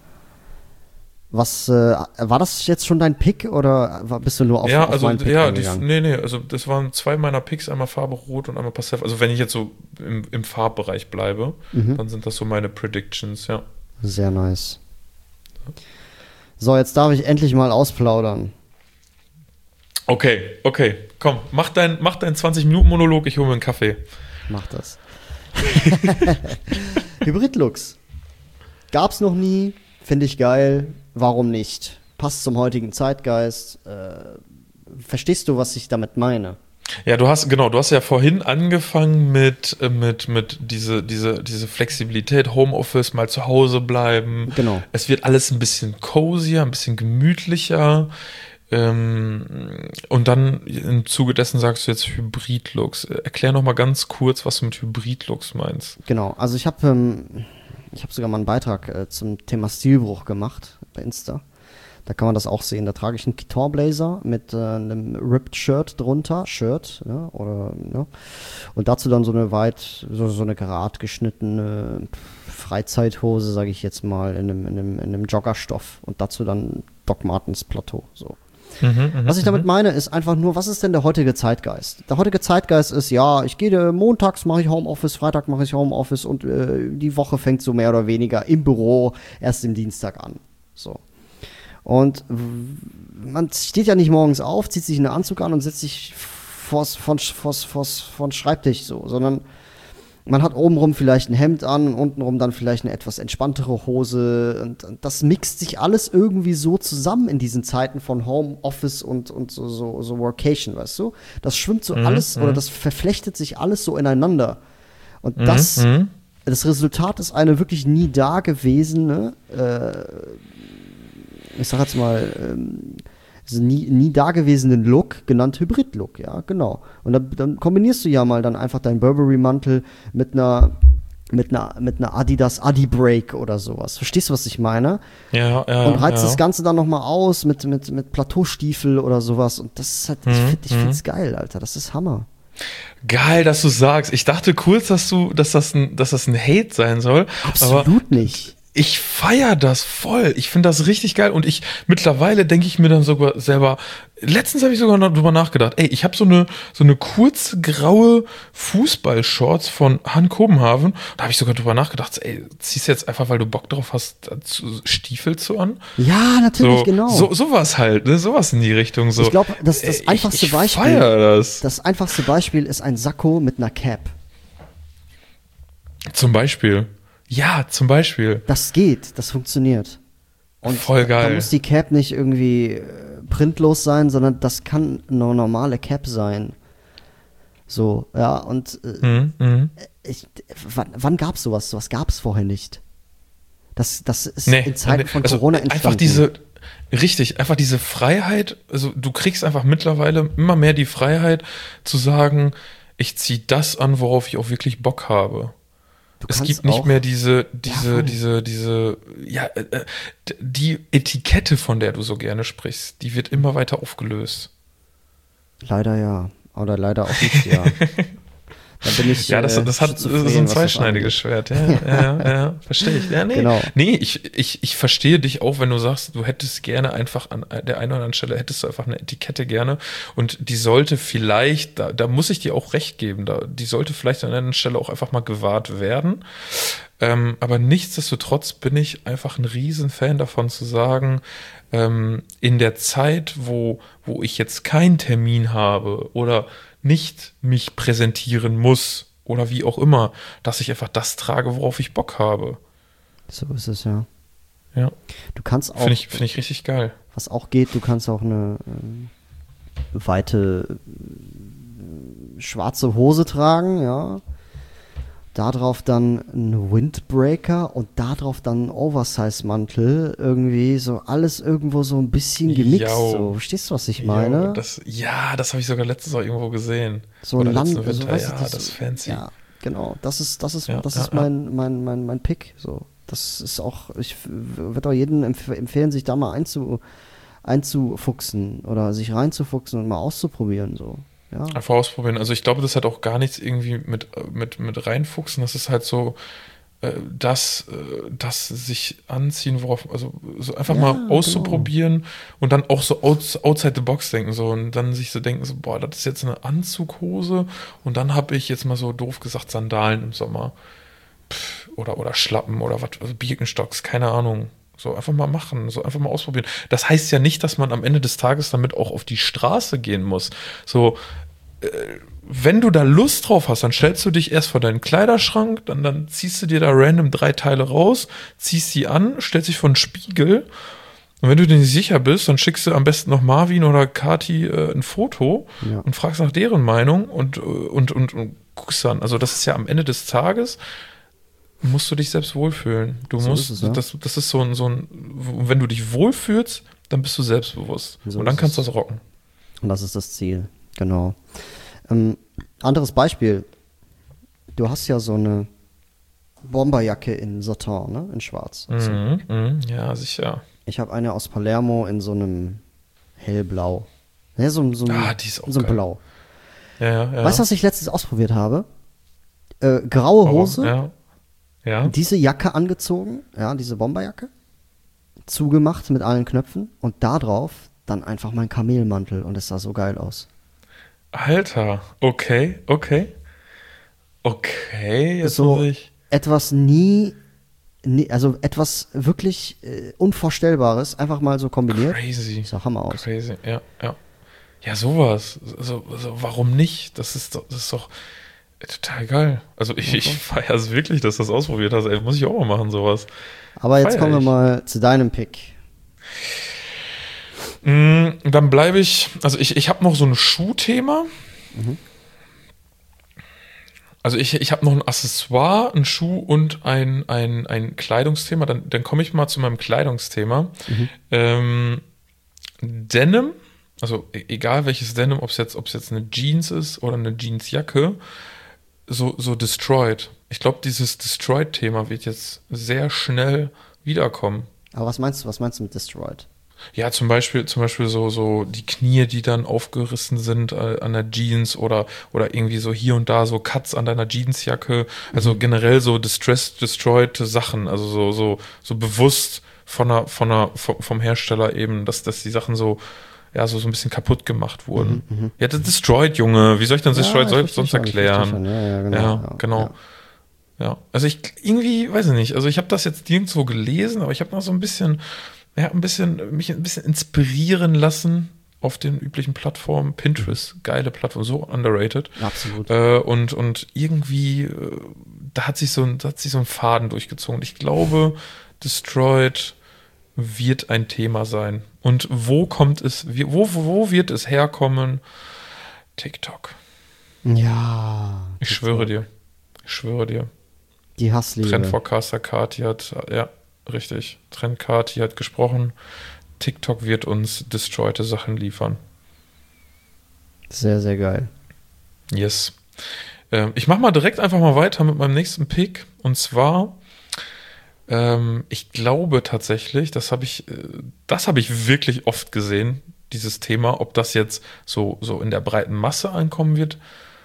Was, war das jetzt schon dein Pick oder bist du nur auf meinen Pick eingegangen? Also das waren 2 meiner Picks, einmal Farbe Rot und einmal Pastell. Also wenn ich jetzt so im Farbbereich bleibe, dann sind das so meine Predictions, ja. Sehr nice. So, jetzt darf ich endlich mal ausplaudern. Okay, komm, mach dein 20-Minuten-Monolog, ich hole mir einen Kaffee. Mach das. Hybrid-Looks. Gab's noch nie, finde ich geil. Warum nicht? Passt zum heutigen Zeitgeist. Verstehst du, was ich damit meine? Ja, du hast ja vorhin angefangen mit diese Flexibilität, Homeoffice, mal zu Hause bleiben. Genau. Es wird alles ein bisschen cozier, ein bisschen gemütlicher. Und dann im Zuge dessen sagst du jetzt Hybrid-Looks. Erklär noch mal ganz kurz, was du mit Hybrid-Looks meinst. Genau, also ich habe sogar mal einen Beitrag zum Thema Stilbruch gemacht bei Insta. Da kann man das auch sehen. Da trage ich einen Kiton-Blazer mit einem Ripped Shirt drunter. Und dazu dann so eine gerade geschnittene Freizeithose, sage ich jetzt mal, in einem Joggerstoff. Und dazu dann Doc Martens Plateau. So. Was ich damit meine, ist einfach nur, was ist denn der heutige Zeitgeist? Der heutige Zeitgeist ist, ja, ich gehe montags mache ich Homeoffice, Freitag mache ich Homeoffice und die Woche fängt so mehr oder weniger im Büro erst im Dienstag an. So. Und man steht ja nicht morgens auf, zieht sich einen Anzug an und setzt sich von Schreibtisch so, sondern man hat obenrum vielleicht ein Hemd an und untenrum dann vielleicht eine etwas entspanntere Hose und das mixt sich alles irgendwie so zusammen in diesen Zeiten von Homeoffice und so Workation, weißt du? Das schwimmt so alles oder das verflechtet sich alles so ineinander. Und das Resultat ist eine wirklich nie dagewesene, ich sag jetzt mal, nie dagewesenen Look, genannt Hybrid-Look, ja, genau. Und dann kombinierst du ja mal dann einfach deinen Burberry-Mantel mit einer Adidas Adi-Break oder sowas. Verstehst du, was ich meine? Ja. Und reizt das Ganze dann nochmal aus mit Plateaustiefel oder sowas. Und das ist halt, ich find's geil, Alter. Das ist Hammer. Geil, dass du sagst. Ich dachte kurz, dass das ein Hate sein soll. Absolut aber nicht. Ich feiere das voll. Ich finde das richtig geil. Und mittlerweile denke ich mir dann sogar selber, letztens habe ich sogar noch drüber nachgedacht, ey, ich habe so eine kurze graue Fußballshorts von Han Kobenhaven. Da habe ich sogar drüber nachgedacht, ey, ziehst du jetzt einfach, weil du Bock drauf hast, Stiefel zu an? Ja, natürlich, genau. Sowas halt, ne? Sowas in die Richtung. So. Ich glaube, das einfachste Beispiel. Ich feiere das. Das einfachste Beispiel ist ein Sakko mit einer Cap. Zum Beispiel. Ja, zum Beispiel. Das geht, das funktioniert. Und voll geil. Da muss die Cap nicht irgendwie printlos sein, sondern das kann eine normale Cap sein. So, ja, und wann gab es sowas? Sowas gab es vorher nicht. Das ist in Zeiten von Corona entstanden. Richtig, einfach diese Freiheit, also du kriegst einfach mittlerweile immer mehr die Freiheit zu sagen, ich ziehe das an, worauf ich auch wirklich Bock habe. Es gibt nicht mehr die Etikette, von der du so gerne sprichst, die wird immer weiter aufgelöst. Leider ja. Oder leider auch nicht, ja. Da bin ich das ist so ein zweischneidiges Schwert. Ja, verstehe ich. Ja, nee, genau. Nee, ich verstehe dich auch, wenn du sagst, du hättest gerne einfach an der einen oder anderen Stelle, hättest du einfach eine Etikette gerne und die sollte vielleicht, da muss ich dir auch recht geben, die sollte vielleicht an einer anderen Stelle auch einfach mal gewahrt werden. Aber nichtsdestotrotz bin ich einfach ein Riesenfan davon zu sagen, in der Zeit, wo ich jetzt keinen Termin habe oder nicht mich präsentieren muss oder wie auch immer, dass ich einfach das trage, worauf ich Bock habe. So ist es, ja. Ja. Du kannst auch. Finde ich richtig geil. Was auch geht, du kannst auch eine weite schwarze Hose tragen, ja. Darauf dann ein Windbreaker und darauf dann einen Oversize-Mantel, irgendwie so alles irgendwo so ein bisschen gemixt. So. Verstehst du, was ich meine? Das habe ich sogar letztens auch irgendwo gesehen. So ein Land, Winter, so, weißt du, das ist fancy. Ja, genau. Das ist Ja. mein Pick. So. Das ist auch, ich würde auch jedem empfehlen, sich da mal einzufuchsen oder sich reinzufuchsen und mal auszuprobieren. So. Ja. Einfach ausprobieren. Also ich glaube, das hat auch gar nichts irgendwie mit reinfuchsen. Das ist halt so, das sich anziehen, worauf, also so einfach mal auszuprobieren und dann auch so outside the box denken so und dann sich so denken, so, boah, das ist jetzt eine Anzughose und dann habe ich jetzt mal so doof gesagt Sandalen im Sommer. Oder Schlappen oder was, also Birkenstocks, keine Ahnung. So einfach mal machen, so einfach mal ausprobieren. Das heißt ja nicht, dass man am Ende des Tages damit auch auf die Straße gehen muss. So, wenn du da Lust drauf hast, dann stellst du dich erst vor deinen Kleiderschrank, dann ziehst du dir da random 3 Teile raus, ziehst sie an, stellst dich vor den Spiegel und wenn du dir nicht sicher bist, dann schickst du am besten noch Marvin oder Kati ein Foto und fragst nach deren Meinung und guckst dann. Also das ist ja am Ende des Tages, musst du dich selbst wohlfühlen. Du So musst, ist es, ja. das ist so ein, wenn du dich wohlfühlst, dann bist du selbstbewusst. So und dann ist kannst du es. das rocken. Und das ist das Ziel, genau. Anderes Beispiel. Du hast ja so eine Bomberjacke in Satin, ne? In schwarz. Ja, sicher. Ich habe eine aus Palermo in so einem hellblau. Ne, so Die ist auch so ein geil. Blau. Ja. Weißt du, was ich letztens ausprobiert habe? Graue Hose, Ja. diese Jacke angezogen, ja, diese Bomberjacke, zugemacht mit allen Knöpfen und da drauf dann einfach mein Kamelmantel und es sah so geil aus. Alter, okay. Jetzt So muss ich. etwas also etwas wirklich Unvorstellbares, einfach mal so kombiniert. Crazy. Sah Hammer aus. Crazy, ja. Ja, sowas. Also, warum nicht? Das ist doch total geil. Also ich feiere es wirklich, dass du das ausprobiert hast. Ey, muss ich auch mal machen, sowas. Aber jetzt Feier kommen wir ich. mal zu deinem Pick. Dann bleibe ich, also ich habe noch so ein Schuhthema. Also ich habe noch ein Accessoire, ein Schuh und ein Kleidungsthema. Dann komme ich mal zu meinem Kleidungsthema. Denim, also egal welches Denim, ob es jetzt eine Jeans ist oder eine Jeansjacke, so Destroyed. Ich glaube, dieses Destroyed-Thema wird jetzt sehr schnell wiederkommen. Aber was meinst du mit Destroyed? Ja, zum Beispiel so die Knie, die dann aufgerissen sind an der Jeans oder irgendwie so hier und da so Cuts an deiner Jeansjacke. Also generell so destroyed Sachen, also so bewusst vom Hersteller eben, dass die Sachen so ein bisschen kaputt gemacht wurden. Ja, das Destroyed, Junge. Wie soll ich denn Destroyed sonst erklären? Ja, genau. Ja, also ich irgendwie, weiß ich nicht, also ich habe das jetzt nirgendwo gelesen, aber ich habe noch so mich ein bisschen inspirieren lassen auf den üblichen Plattformen. Pinterest, geile Plattform, so underrated. Absolut. Und irgendwie, da hat sich so ein Faden durchgezogen. Ich glaube, Destroyed wird ein Thema sein. Und wo wird es herkommen? TikTok. Ja. Ich schwöre dir. Die Hassliebe. Trendforecaster Kati hat gesprochen. TikTok wird uns destroyte Sachen liefern. Sehr, sehr geil. Yes. Ich mache mal direkt einfach mal weiter mit meinem nächsten Pick. Und zwar, ich glaube tatsächlich, das habe ich wirklich oft gesehen, dieses Thema, ob das jetzt so in der breiten Masse ankommen wird.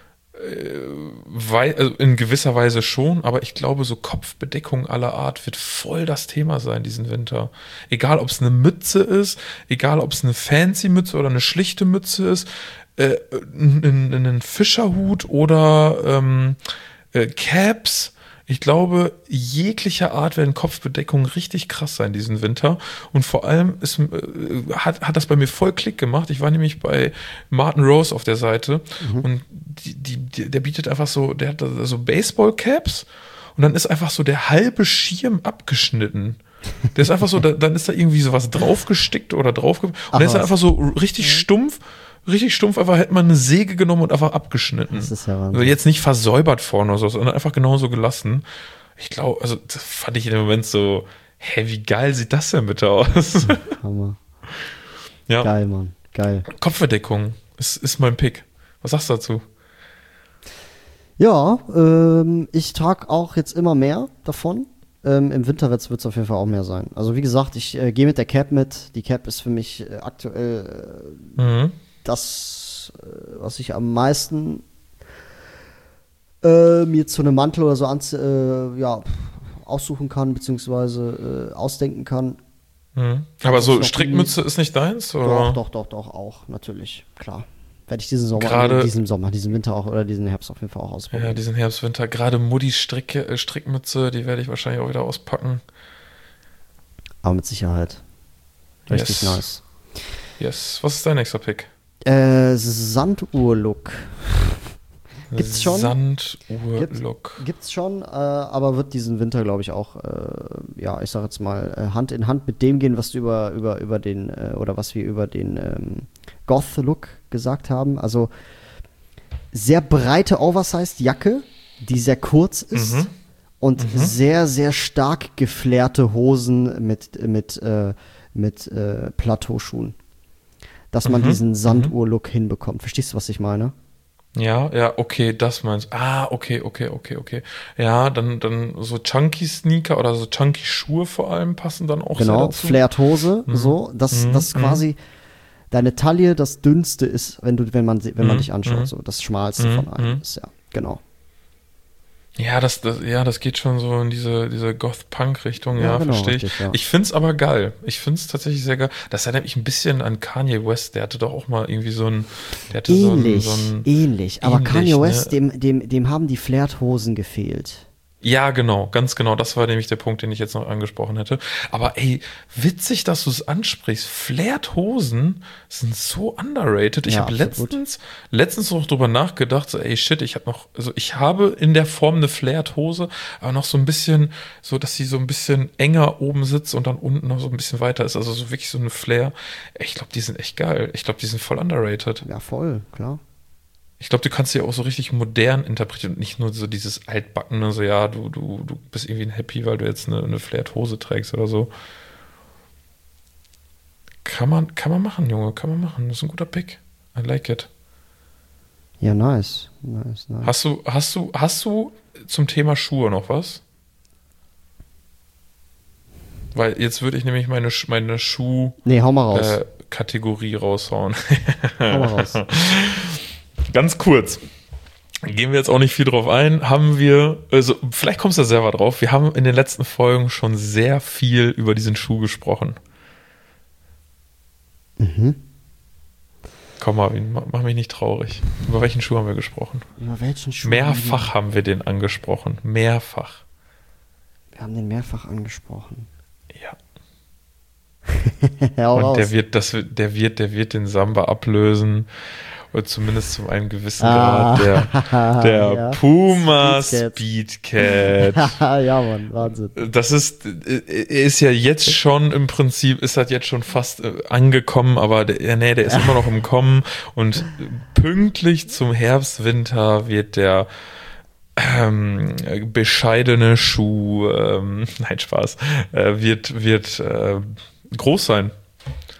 Also in gewisser Weise schon, aber ich glaube, so Kopfbedeckung aller Art wird voll das Thema sein diesen Winter. Egal, ob es eine Mütze ist, egal, ob es eine fancy Mütze oder eine schlichte Mütze ist, einen Fischerhut oder Caps. Ich glaube, jeglicher Art werden Kopfbedeckungen richtig krass sein diesen Winter. Und vor allem hat das bei mir voll Klick gemacht. Ich war nämlich bei Martin Rose auf der Seite und der bietet einfach so, der hat so Baseball-Caps und dann ist einfach so der halbe Schirm abgeschnitten. Der ist einfach so, dann ist da irgendwie sowas draufgestickt oder und der ist dann einfach so richtig stumpf. Richtig stumpf, einfach hätte man eine Säge genommen und einfach abgeschnitten. Das ist ja Wahnsinn. Also jetzt nicht versäubert vorne oder so, sondern einfach genauso gelassen. Ich glaube, also das fand ich in dem Moment so, hä, wie geil sieht das denn bitte aus? Hammer. Ja. Geil, Mann. Geil. Kopfverdeckung ist mein Pick. Was sagst du dazu? Ja, ich trage auch jetzt immer mehr davon. Im Winter wird es auf jeden Fall auch mehr sein. Also wie gesagt, ich gehe mit der Cap mit. Die Cap ist für mich aktuell das, was ich am meisten mir zu einem Mantel oder so aussuchen kann, beziehungsweise ausdenken kann. Aber so Strickmütze ist nicht deins? Oder? Doch, auch, natürlich, klar. Werde ich diesen Winter auch oder diesen Herbst auf jeden Fall auch ausprobieren. Ja, diesen Herbst, Winter. Gerade Muddis Strickmütze, die werde ich wahrscheinlich auch wieder auspacken. Aber mit Sicherheit. Richtig nice. Yes. Was ist dein nächster Pick? Sanduhr-Look. Gibt's schon? Sanduhr-Look. Gibt's schon, aber wird diesen Winter, glaube ich, auch, ich sag jetzt mal, Hand in Hand mit dem gehen, was du über den, oder was wir über den Goth-Look gesagt haben. Also sehr breite Oversized-Jacke, die sehr kurz ist und sehr, sehr stark geflärte Hosen mit Plateauschuhen. Dass man diesen Sanduhr-Look hinbekommt. Verstehst du, was ich meine? Ja, okay, das meinst du. Okay. Ja, dann so Chunky-Sneaker oder so Chunky-Schuhe vor allem passen dann auch sehr dazu. Genau, Flared-Hose, so, dass quasi deine Taille das dünnste ist, wenn man dich anschaut, so das schmalste von allen ist, ja, genau. Ja, das geht schon so in diese Goth-Punk-Richtung, ja, genau, verstehe ich. richtig, ja. Ich find's aber geil. Ich find's tatsächlich sehr geil. Das erinnert mich ein bisschen an Kanye West, der hatte doch auch mal irgendwie ähnlich. Aber Kanye West, ne? dem haben die Flared-Hosen gefehlt. Ja, genau, ganz genau. Das war nämlich der Punkt, den ich jetzt noch angesprochen hätte. Aber ey, witzig, dass du es ansprichst. Flared-Hosen sind so underrated. Ich habe letztens noch drüber nachgedacht, so ey, shit, ich habe in der Form eine Flared-Hose, aber noch so ein bisschen, so dass sie so ein bisschen enger oben sitzt und dann unten noch so ein bisschen weiter ist. Also so wirklich so eine Flare. Ich glaube, die sind echt geil. Ich glaube, die sind voll underrated. Ja, voll, klar. Ich glaube, du kannst sie auch so richtig modern interpretieren und nicht nur so dieses altbackene, so ja, du bist irgendwie happy, weil du jetzt eine Flared-Hose trägst oder so. Kann man machen, Junge, kann man machen. Das ist ein guter Pick. I like it. Ja, nice. Hast du zum Thema Schuhe noch was? Weil jetzt würde ich nämlich meine hau mal raus. Kategorie raushauen. Hau mal raus. Ganz kurz. Gehen wir jetzt auch nicht viel drauf ein. Vielleicht kommst du selber drauf. Wir haben in den letzten Folgen schon sehr viel über diesen Schuh gesprochen. Komm Marvin, mach mich nicht traurig. Über welchen Schuh haben wir gesprochen? Über welchen Schuh? Mehrfach haben wir den angesprochen. Mehrfach. Wir haben den mehrfach angesprochen. Ja. Und der wird den Samba ablösen. Oder zumindest zu einem gewissen Grad der ja. Puma Speedcat. Ja, Mann, Wahnsinn. Das ist ja jetzt schon im Prinzip, ist das jetzt schon fast angekommen, aber der ist immer noch im Kommen und pünktlich zum Herbst, Winter wird der bescheidene Schuh, nein, Spaß, wird groß sein.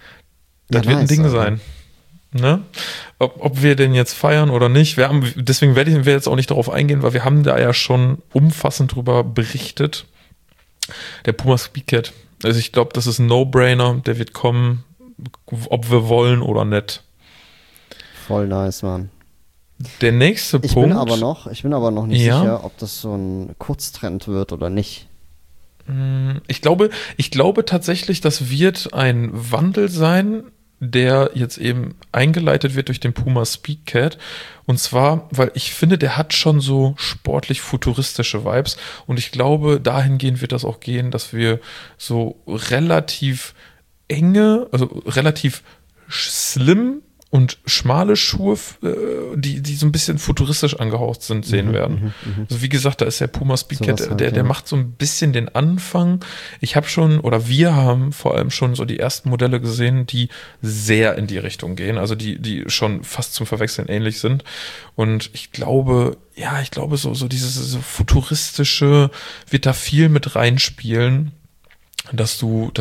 Das wird ein nice, Ding Alter. sein. Ne? Ob wir den jetzt feiern oder nicht. Deswegen werde ich jetzt auch nicht darauf eingehen, weil wir haben da ja schon umfassend drüber berichtet. Der Puma Speedcat. Also ich glaube, das ist ein No-Brainer. Der wird kommen, ob wir wollen oder nicht. Voll nice, Mann. Der nächste Ich Punkt. bin aber noch nicht Ja. sicher, ob das so ein Kurztrend wird oder nicht. Ich glaube tatsächlich, das wird ein Wandel sein, der jetzt eben eingeleitet wird durch den Puma Speedcat. Und zwar, weil ich finde, der hat schon so sportlich futuristische Vibes. Und ich glaube, dahingehend wird das auch gehen, dass wir so relativ enge, also relativ slim und schmale Schuhe, die so ein bisschen futuristisch angehaucht sind, sehen werden. Also wie gesagt, da ist der Puma Speedcat, Sowas halt, der ja. macht so ein bisschen den Anfang. Wir haben vor allem schon so die ersten Modelle gesehen, die sehr in die Richtung gehen, also die schon fast zum Verwechseln ähnlich sind. Und ich glaube, so dieses so futuristische wird da viel mit reinspielen, dass du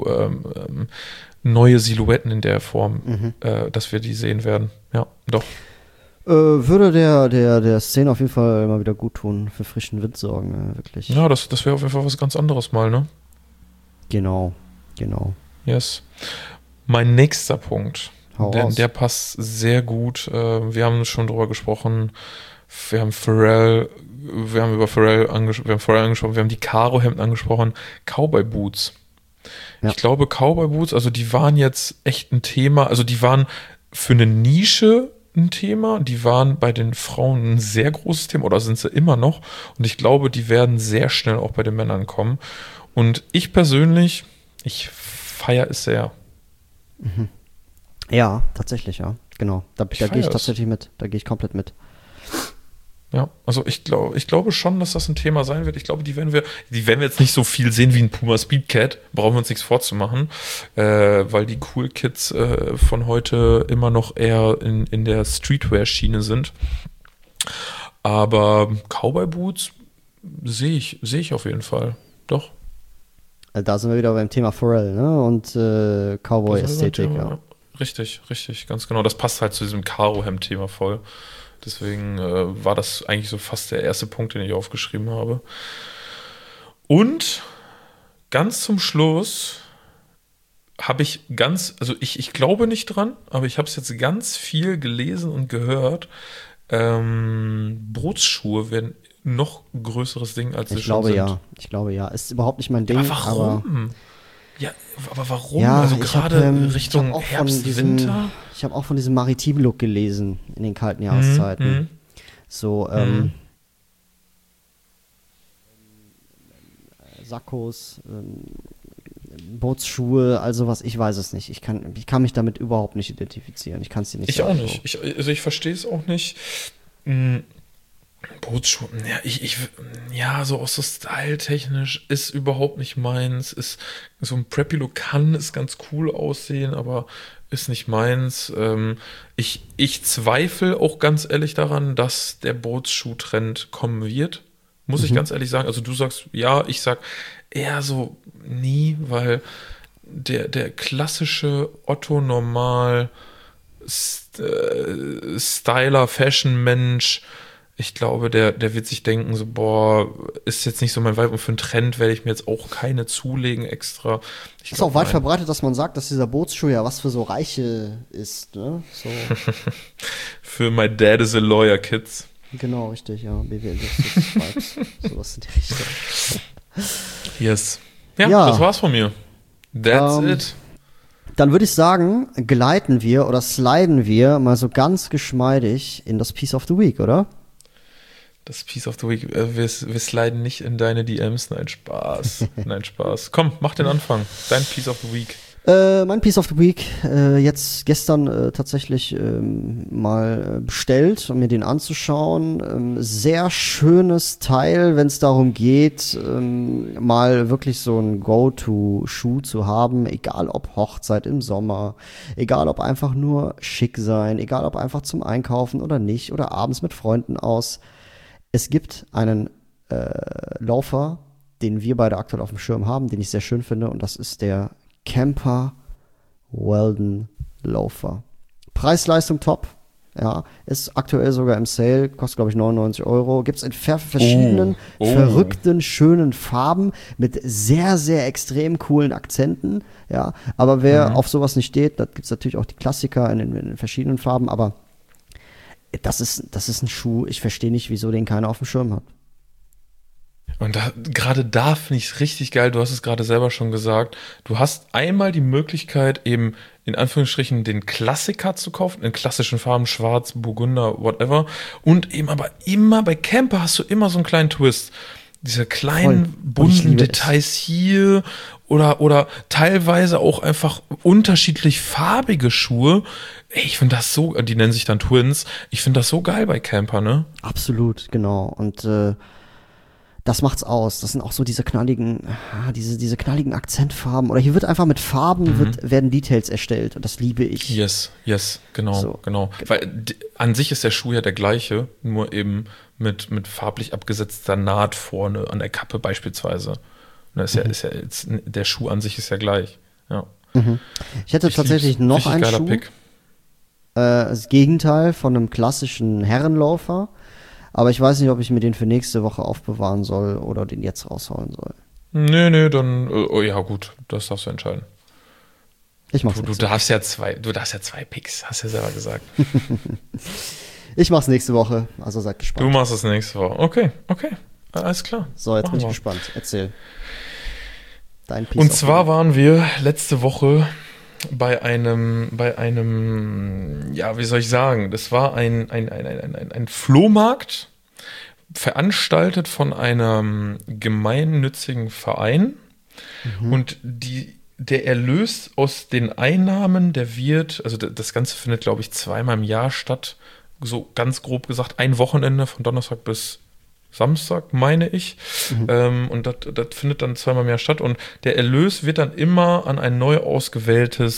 neue Silhouetten in der Form, dass wir die sehen werden. Ja, doch. Würde der Szene auf jeden Fall mal wieder gut tun, für frischen Wind sorgen, wirklich. Ja, das wäre auf jeden Fall was ganz anderes mal, ne? Genau. Yes. Mein nächster Punkt, Hau raus. der passt sehr gut. Wir haben schon drüber gesprochen. Wir haben über Pharrell angesprochen, wir haben die Karo-Hemden angesprochen. Cowboy-Boots. Ja. Ich glaube, Cowboy-Boots, also die waren jetzt echt ein Thema, also die waren für eine Nische ein Thema, die waren bei den Frauen ein sehr großes Thema oder sind sie immer noch und ich glaube, die werden sehr schnell auch bei den Männern kommen und ich persönlich, ich feiere es sehr. Ja, tatsächlich, ja. Genau. Da gehe ich feier es. tatsächlich mit. Da gehe ich komplett mit. Ja, also ich glaube schon, dass das ein Thema sein wird. Ich glaube, die werden wir jetzt nicht so viel sehen wie ein Puma Speedcat. Brauchen wir uns nichts vorzumachen, weil die Cool Kids von heute immer noch eher in der Streetwear-Schiene sind. Aber Cowboy Boots sehe ich auf jeden Fall. Doch. Da sind wir wieder beim Thema Pharrell, ne? Und Cowboy-Ästhetik, ja. Richtig, ganz genau. Das passt halt zu diesem Karo-Hemd-Thema voll. Deswegen war das eigentlich so fast der erste Punkt, den ich aufgeschrieben habe. Und ganz zum Schluss habe ich ich glaube nicht dran, aber ich habe es jetzt ganz viel gelesen und gehört. Bootsschuhe werden noch größeres Ding, als sie Ich schon glaube sind. ja. Ist überhaupt nicht mein Ding, Aber warum? Aber warum? Ja, also ich gerade hab, Richtung ich hab auch Herbst, von diesem, Winter. Ich habe auch von diesem maritimen Look gelesen in den kalten Jahreszeiten. So, Sakkos, Bootsschuhe, also was, ich weiß es nicht. Ich kann mich damit überhaupt nicht identifizieren. Ich kann es dir nicht Ich sagen. auch nicht. Ich verstehe es auch nicht. Bootsschuhe, so auch so styletechnisch ist überhaupt nicht meins. Ist so ein Preppy-Look kann es ganz cool aussehen, aber ist nicht meins. Ich zweifle auch ganz ehrlich daran, dass der Bootsschuh-Trend kommen wird. Muss ich ganz ehrlich sagen. Also du sagst ja, ich sag eher so nie, weil der klassische Otto Normal Styler, Fashion-Mensch, ich glaube, der wird sich denken, so, boah, ist jetzt nicht so mein Vibe und für einen Trend werde ich mir jetzt auch keine zulegen extra. Ist auch weit verbreitet, dass man sagt, dass dieser Bootsschuh ja was für so Reiche ist, ne? So. Für My Dad is a Lawyer Kids. Genau, richtig, ja. BWL-Vibes. Sowas in die Richtung. Yes. Ja, Ja. das war's von mir. That's it. Dann würde ich sagen, gleiten wir oder sliden wir mal so ganz geschmeidig in das Piece of the Week, oder? Das Piece of the Week. Wir sliden nicht in deine DMs. Nein, Spaß. Nein, Spaß. Komm, mach den Anfang. Dein Piece of the Week. Mein Piece of the Week, jetzt gestern tatsächlich mal bestellt, um mir den anzuschauen. Sehr schönes Teil, wenn es darum geht, mal wirklich so ein Go-To-Schuh zu haben, egal ob Hochzeit im Sommer, egal ob einfach nur schick sein, egal ob einfach zum Einkaufen oder nicht oder abends mit Freunden aus. Es gibt einen Laufer, den wir beide aktuell auf dem Schirm haben, den ich sehr schön finde, und das ist der Camper Weldon Loafer. Preis-Leistung top. Ja, ist aktuell sogar im Sale, kostet glaube ich 99 Euro. Gibt es in verschiedenen, verrückten, schönen Farben mit sehr, sehr extrem coolen Akzenten. Ja, aber wer auf sowas nicht steht, da gibt es natürlich auch die Klassiker in den verschiedenen Farben, aber das ist ein Schuh, ich verstehe nicht, wieso den keiner auf dem Schirm hat. Und gerade da finde ich es richtig geil, du hast es gerade selber schon gesagt, du hast einmal die Möglichkeit, eben in Anführungsstrichen den Klassiker zu kaufen, in klassischen Farben, schwarz, Burgunder, whatever, und eben aber immer bei Camper hast du immer so einen kleinen Twist. Diese kleinen, bunten Details hier oder teilweise auch einfach unterschiedlich farbige Schuhe. Ey, ich finde das so, die nennen sich dann Twins, ich finde das so geil bei Camper, ne? Absolut, genau. Und das macht's aus. Das sind auch so diese knalligen, diese knalligen Akzentfarben. Oder hier wird einfach mit Farben werden Details erstellt. Und das liebe ich. Yes, genau, So. genau. Weil an sich ist der Schuh ja der gleiche, nur eben mit farblich abgesetzter Naht vorne an der Kappe beispielsweise. Und das ist ja jetzt, der Schuh an sich ist ja gleich. Ja. Ich hätte tatsächlich noch einen geiler Schuh. Pick. Das Gegenteil von einem klassischen Herrenläufer. Aber ich weiß nicht, ob ich mir den für nächste Woche aufbewahren soll oder den jetzt rausholen soll. Nee, dann, ja gut, das darfst du entscheiden. Ich mach's Du darfst ja zwei Picks, hast ja selber gesagt. Ich mach's nächste Woche, also seid gespannt. Du machst es nächste Woche. Okay, alles klar. So, jetzt Machen bin ich wir. gespannt. Erzähl. Dein Piece Und of zwar the waren wir letzte Woche bei einem, ja, wie soll ich sagen, das war ein Flohmarkt, veranstaltet von einem gemeinnützigen Verein. Und der Erlös aus den Einnahmen, der wird, also das Ganze findet, glaube ich, zweimal im Jahr statt, so ganz grob gesagt, ein Wochenende von Donnerstag bis Samstag, meine ich. Und das findet dann zweimal im Jahr statt. Und der Erlös wird dann immer an einen neu ausgewählten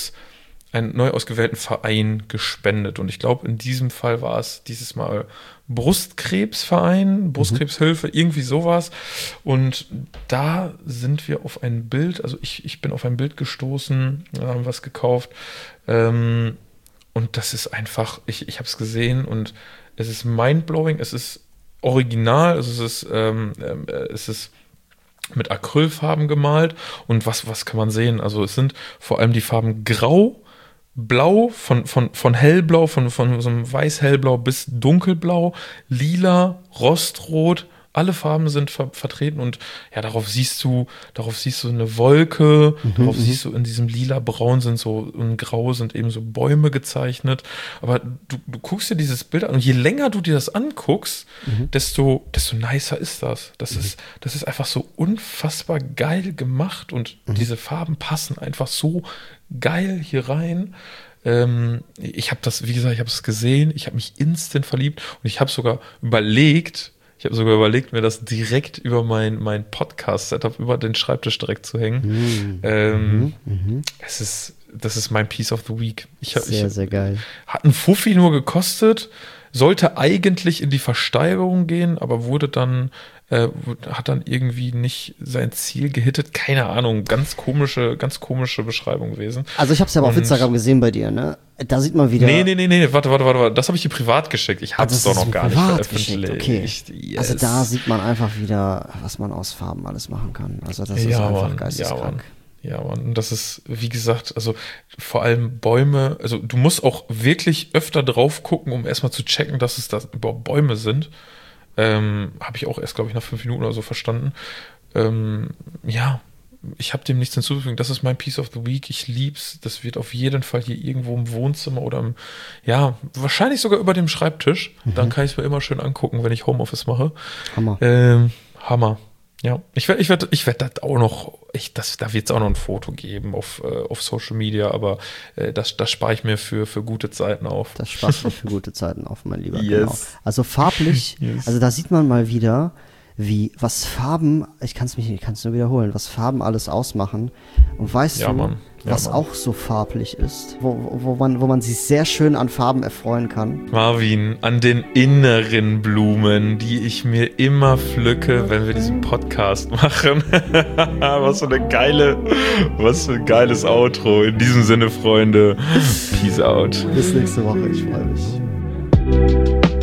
Verein gespendet. Und ich glaube, in diesem Fall war es dieses Mal Brustkrebsverein, Brustkrebshilfe, irgendwie sowas. Und da sind wir auf ein Bild, also ich bin auf ein Bild gestoßen, da haben wir was gekauft. Und das ist einfach, ich habe es gesehen und es ist mindblowing, es ist original, also es ist mit Acrylfarben gemalt und was kann man sehen? Also es sind vor allem die Farben Grau, Blau, von hellblau, von so einem weiß-hellblau bis dunkelblau, lila, rostrot, alle Farben sind vertreten und ja, darauf siehst du eine Wolke, darauf siehst du in diesem lila-braun und grau sind eben so Bäume gezeichnet, aber du guckst dir dieses Bild an und je länger du dir das anguckst, desto nicer ist das. Das ist einfach so unfassbar geil gemacht und diese Farben passen einfach so geil hier rein. Ich habe das, wie gesagt, ich habe es gesehen, ich habe mich instant verliebt und ich habe sogar überlegt, mir das direkt über mein Podcast-Setup, über den Schreibtisch direkt zu hängen. Das ist mein Piece of the Week. Sehr geil. Hat ein Fuffi nur gekostet, sollte eigentlich in die Versteigerung gehen, aber hat dann irgendwie nicht sein Ziel gehittet. Keine Ahnung, ganz komische Beschreibung gewesen. Also ich habe es ja aber auf Instagram gesehen bei dir, ne? Da sieht man wieder... Nee, warte. Das habe ich dir privat geschickt. Ich habe es doch noch gar nicht veröffentlicht. Okay. Yes. Also da sieht man einfach wieder, was man aus Farben alles machen kann. Also das ist einfach geisteskrank. Ja, Mann. Und das ist, wie gesagt, also vor allem Bäume, also du musst auch wirklich öfter drauf gucken, um erstmal zu checken, dass es da überhaupt Bäume sind. Habe ich auch erst, glaube ich, nach 5 Minuten oder so verstanden. Ja, ich habe dem nichts hinzuzufügen. Das ist mein Piece of the Week. Ich lieb's. Das wird auf jeden Fall hier irgendwo im Wohnzimmer oder wahrscheinlich sogar über dem Schreibtisch. Dann kann ich es mir immer schön angucken, wenn ich Homeoffice mache. Hammer. Hammer. Ja, ich werd das auch noch, da wird es auch noch ein Foto geben auf Social Media, aber das spare ich mir für gute Zeiten auf. Das sparst du für gute Zeiten auf, mein Lieber. Yes. Genau. Also farblich, also da sieht man mal wieder, was Farben, ich kann es nur wiederholen, was Farben alles ausmachen. Und weißt du, was auch so farblich ist, wo man sich sehr schön an Farben erfreuen kann? Marvin, an den inneren Blumen, die ich mir immer pflücke, wenn wir diesen Podcast machen. Was für ein geiles Outro. In diesem Sinne, Freunde, peace out. Bis nächste Woche, ich freue mich.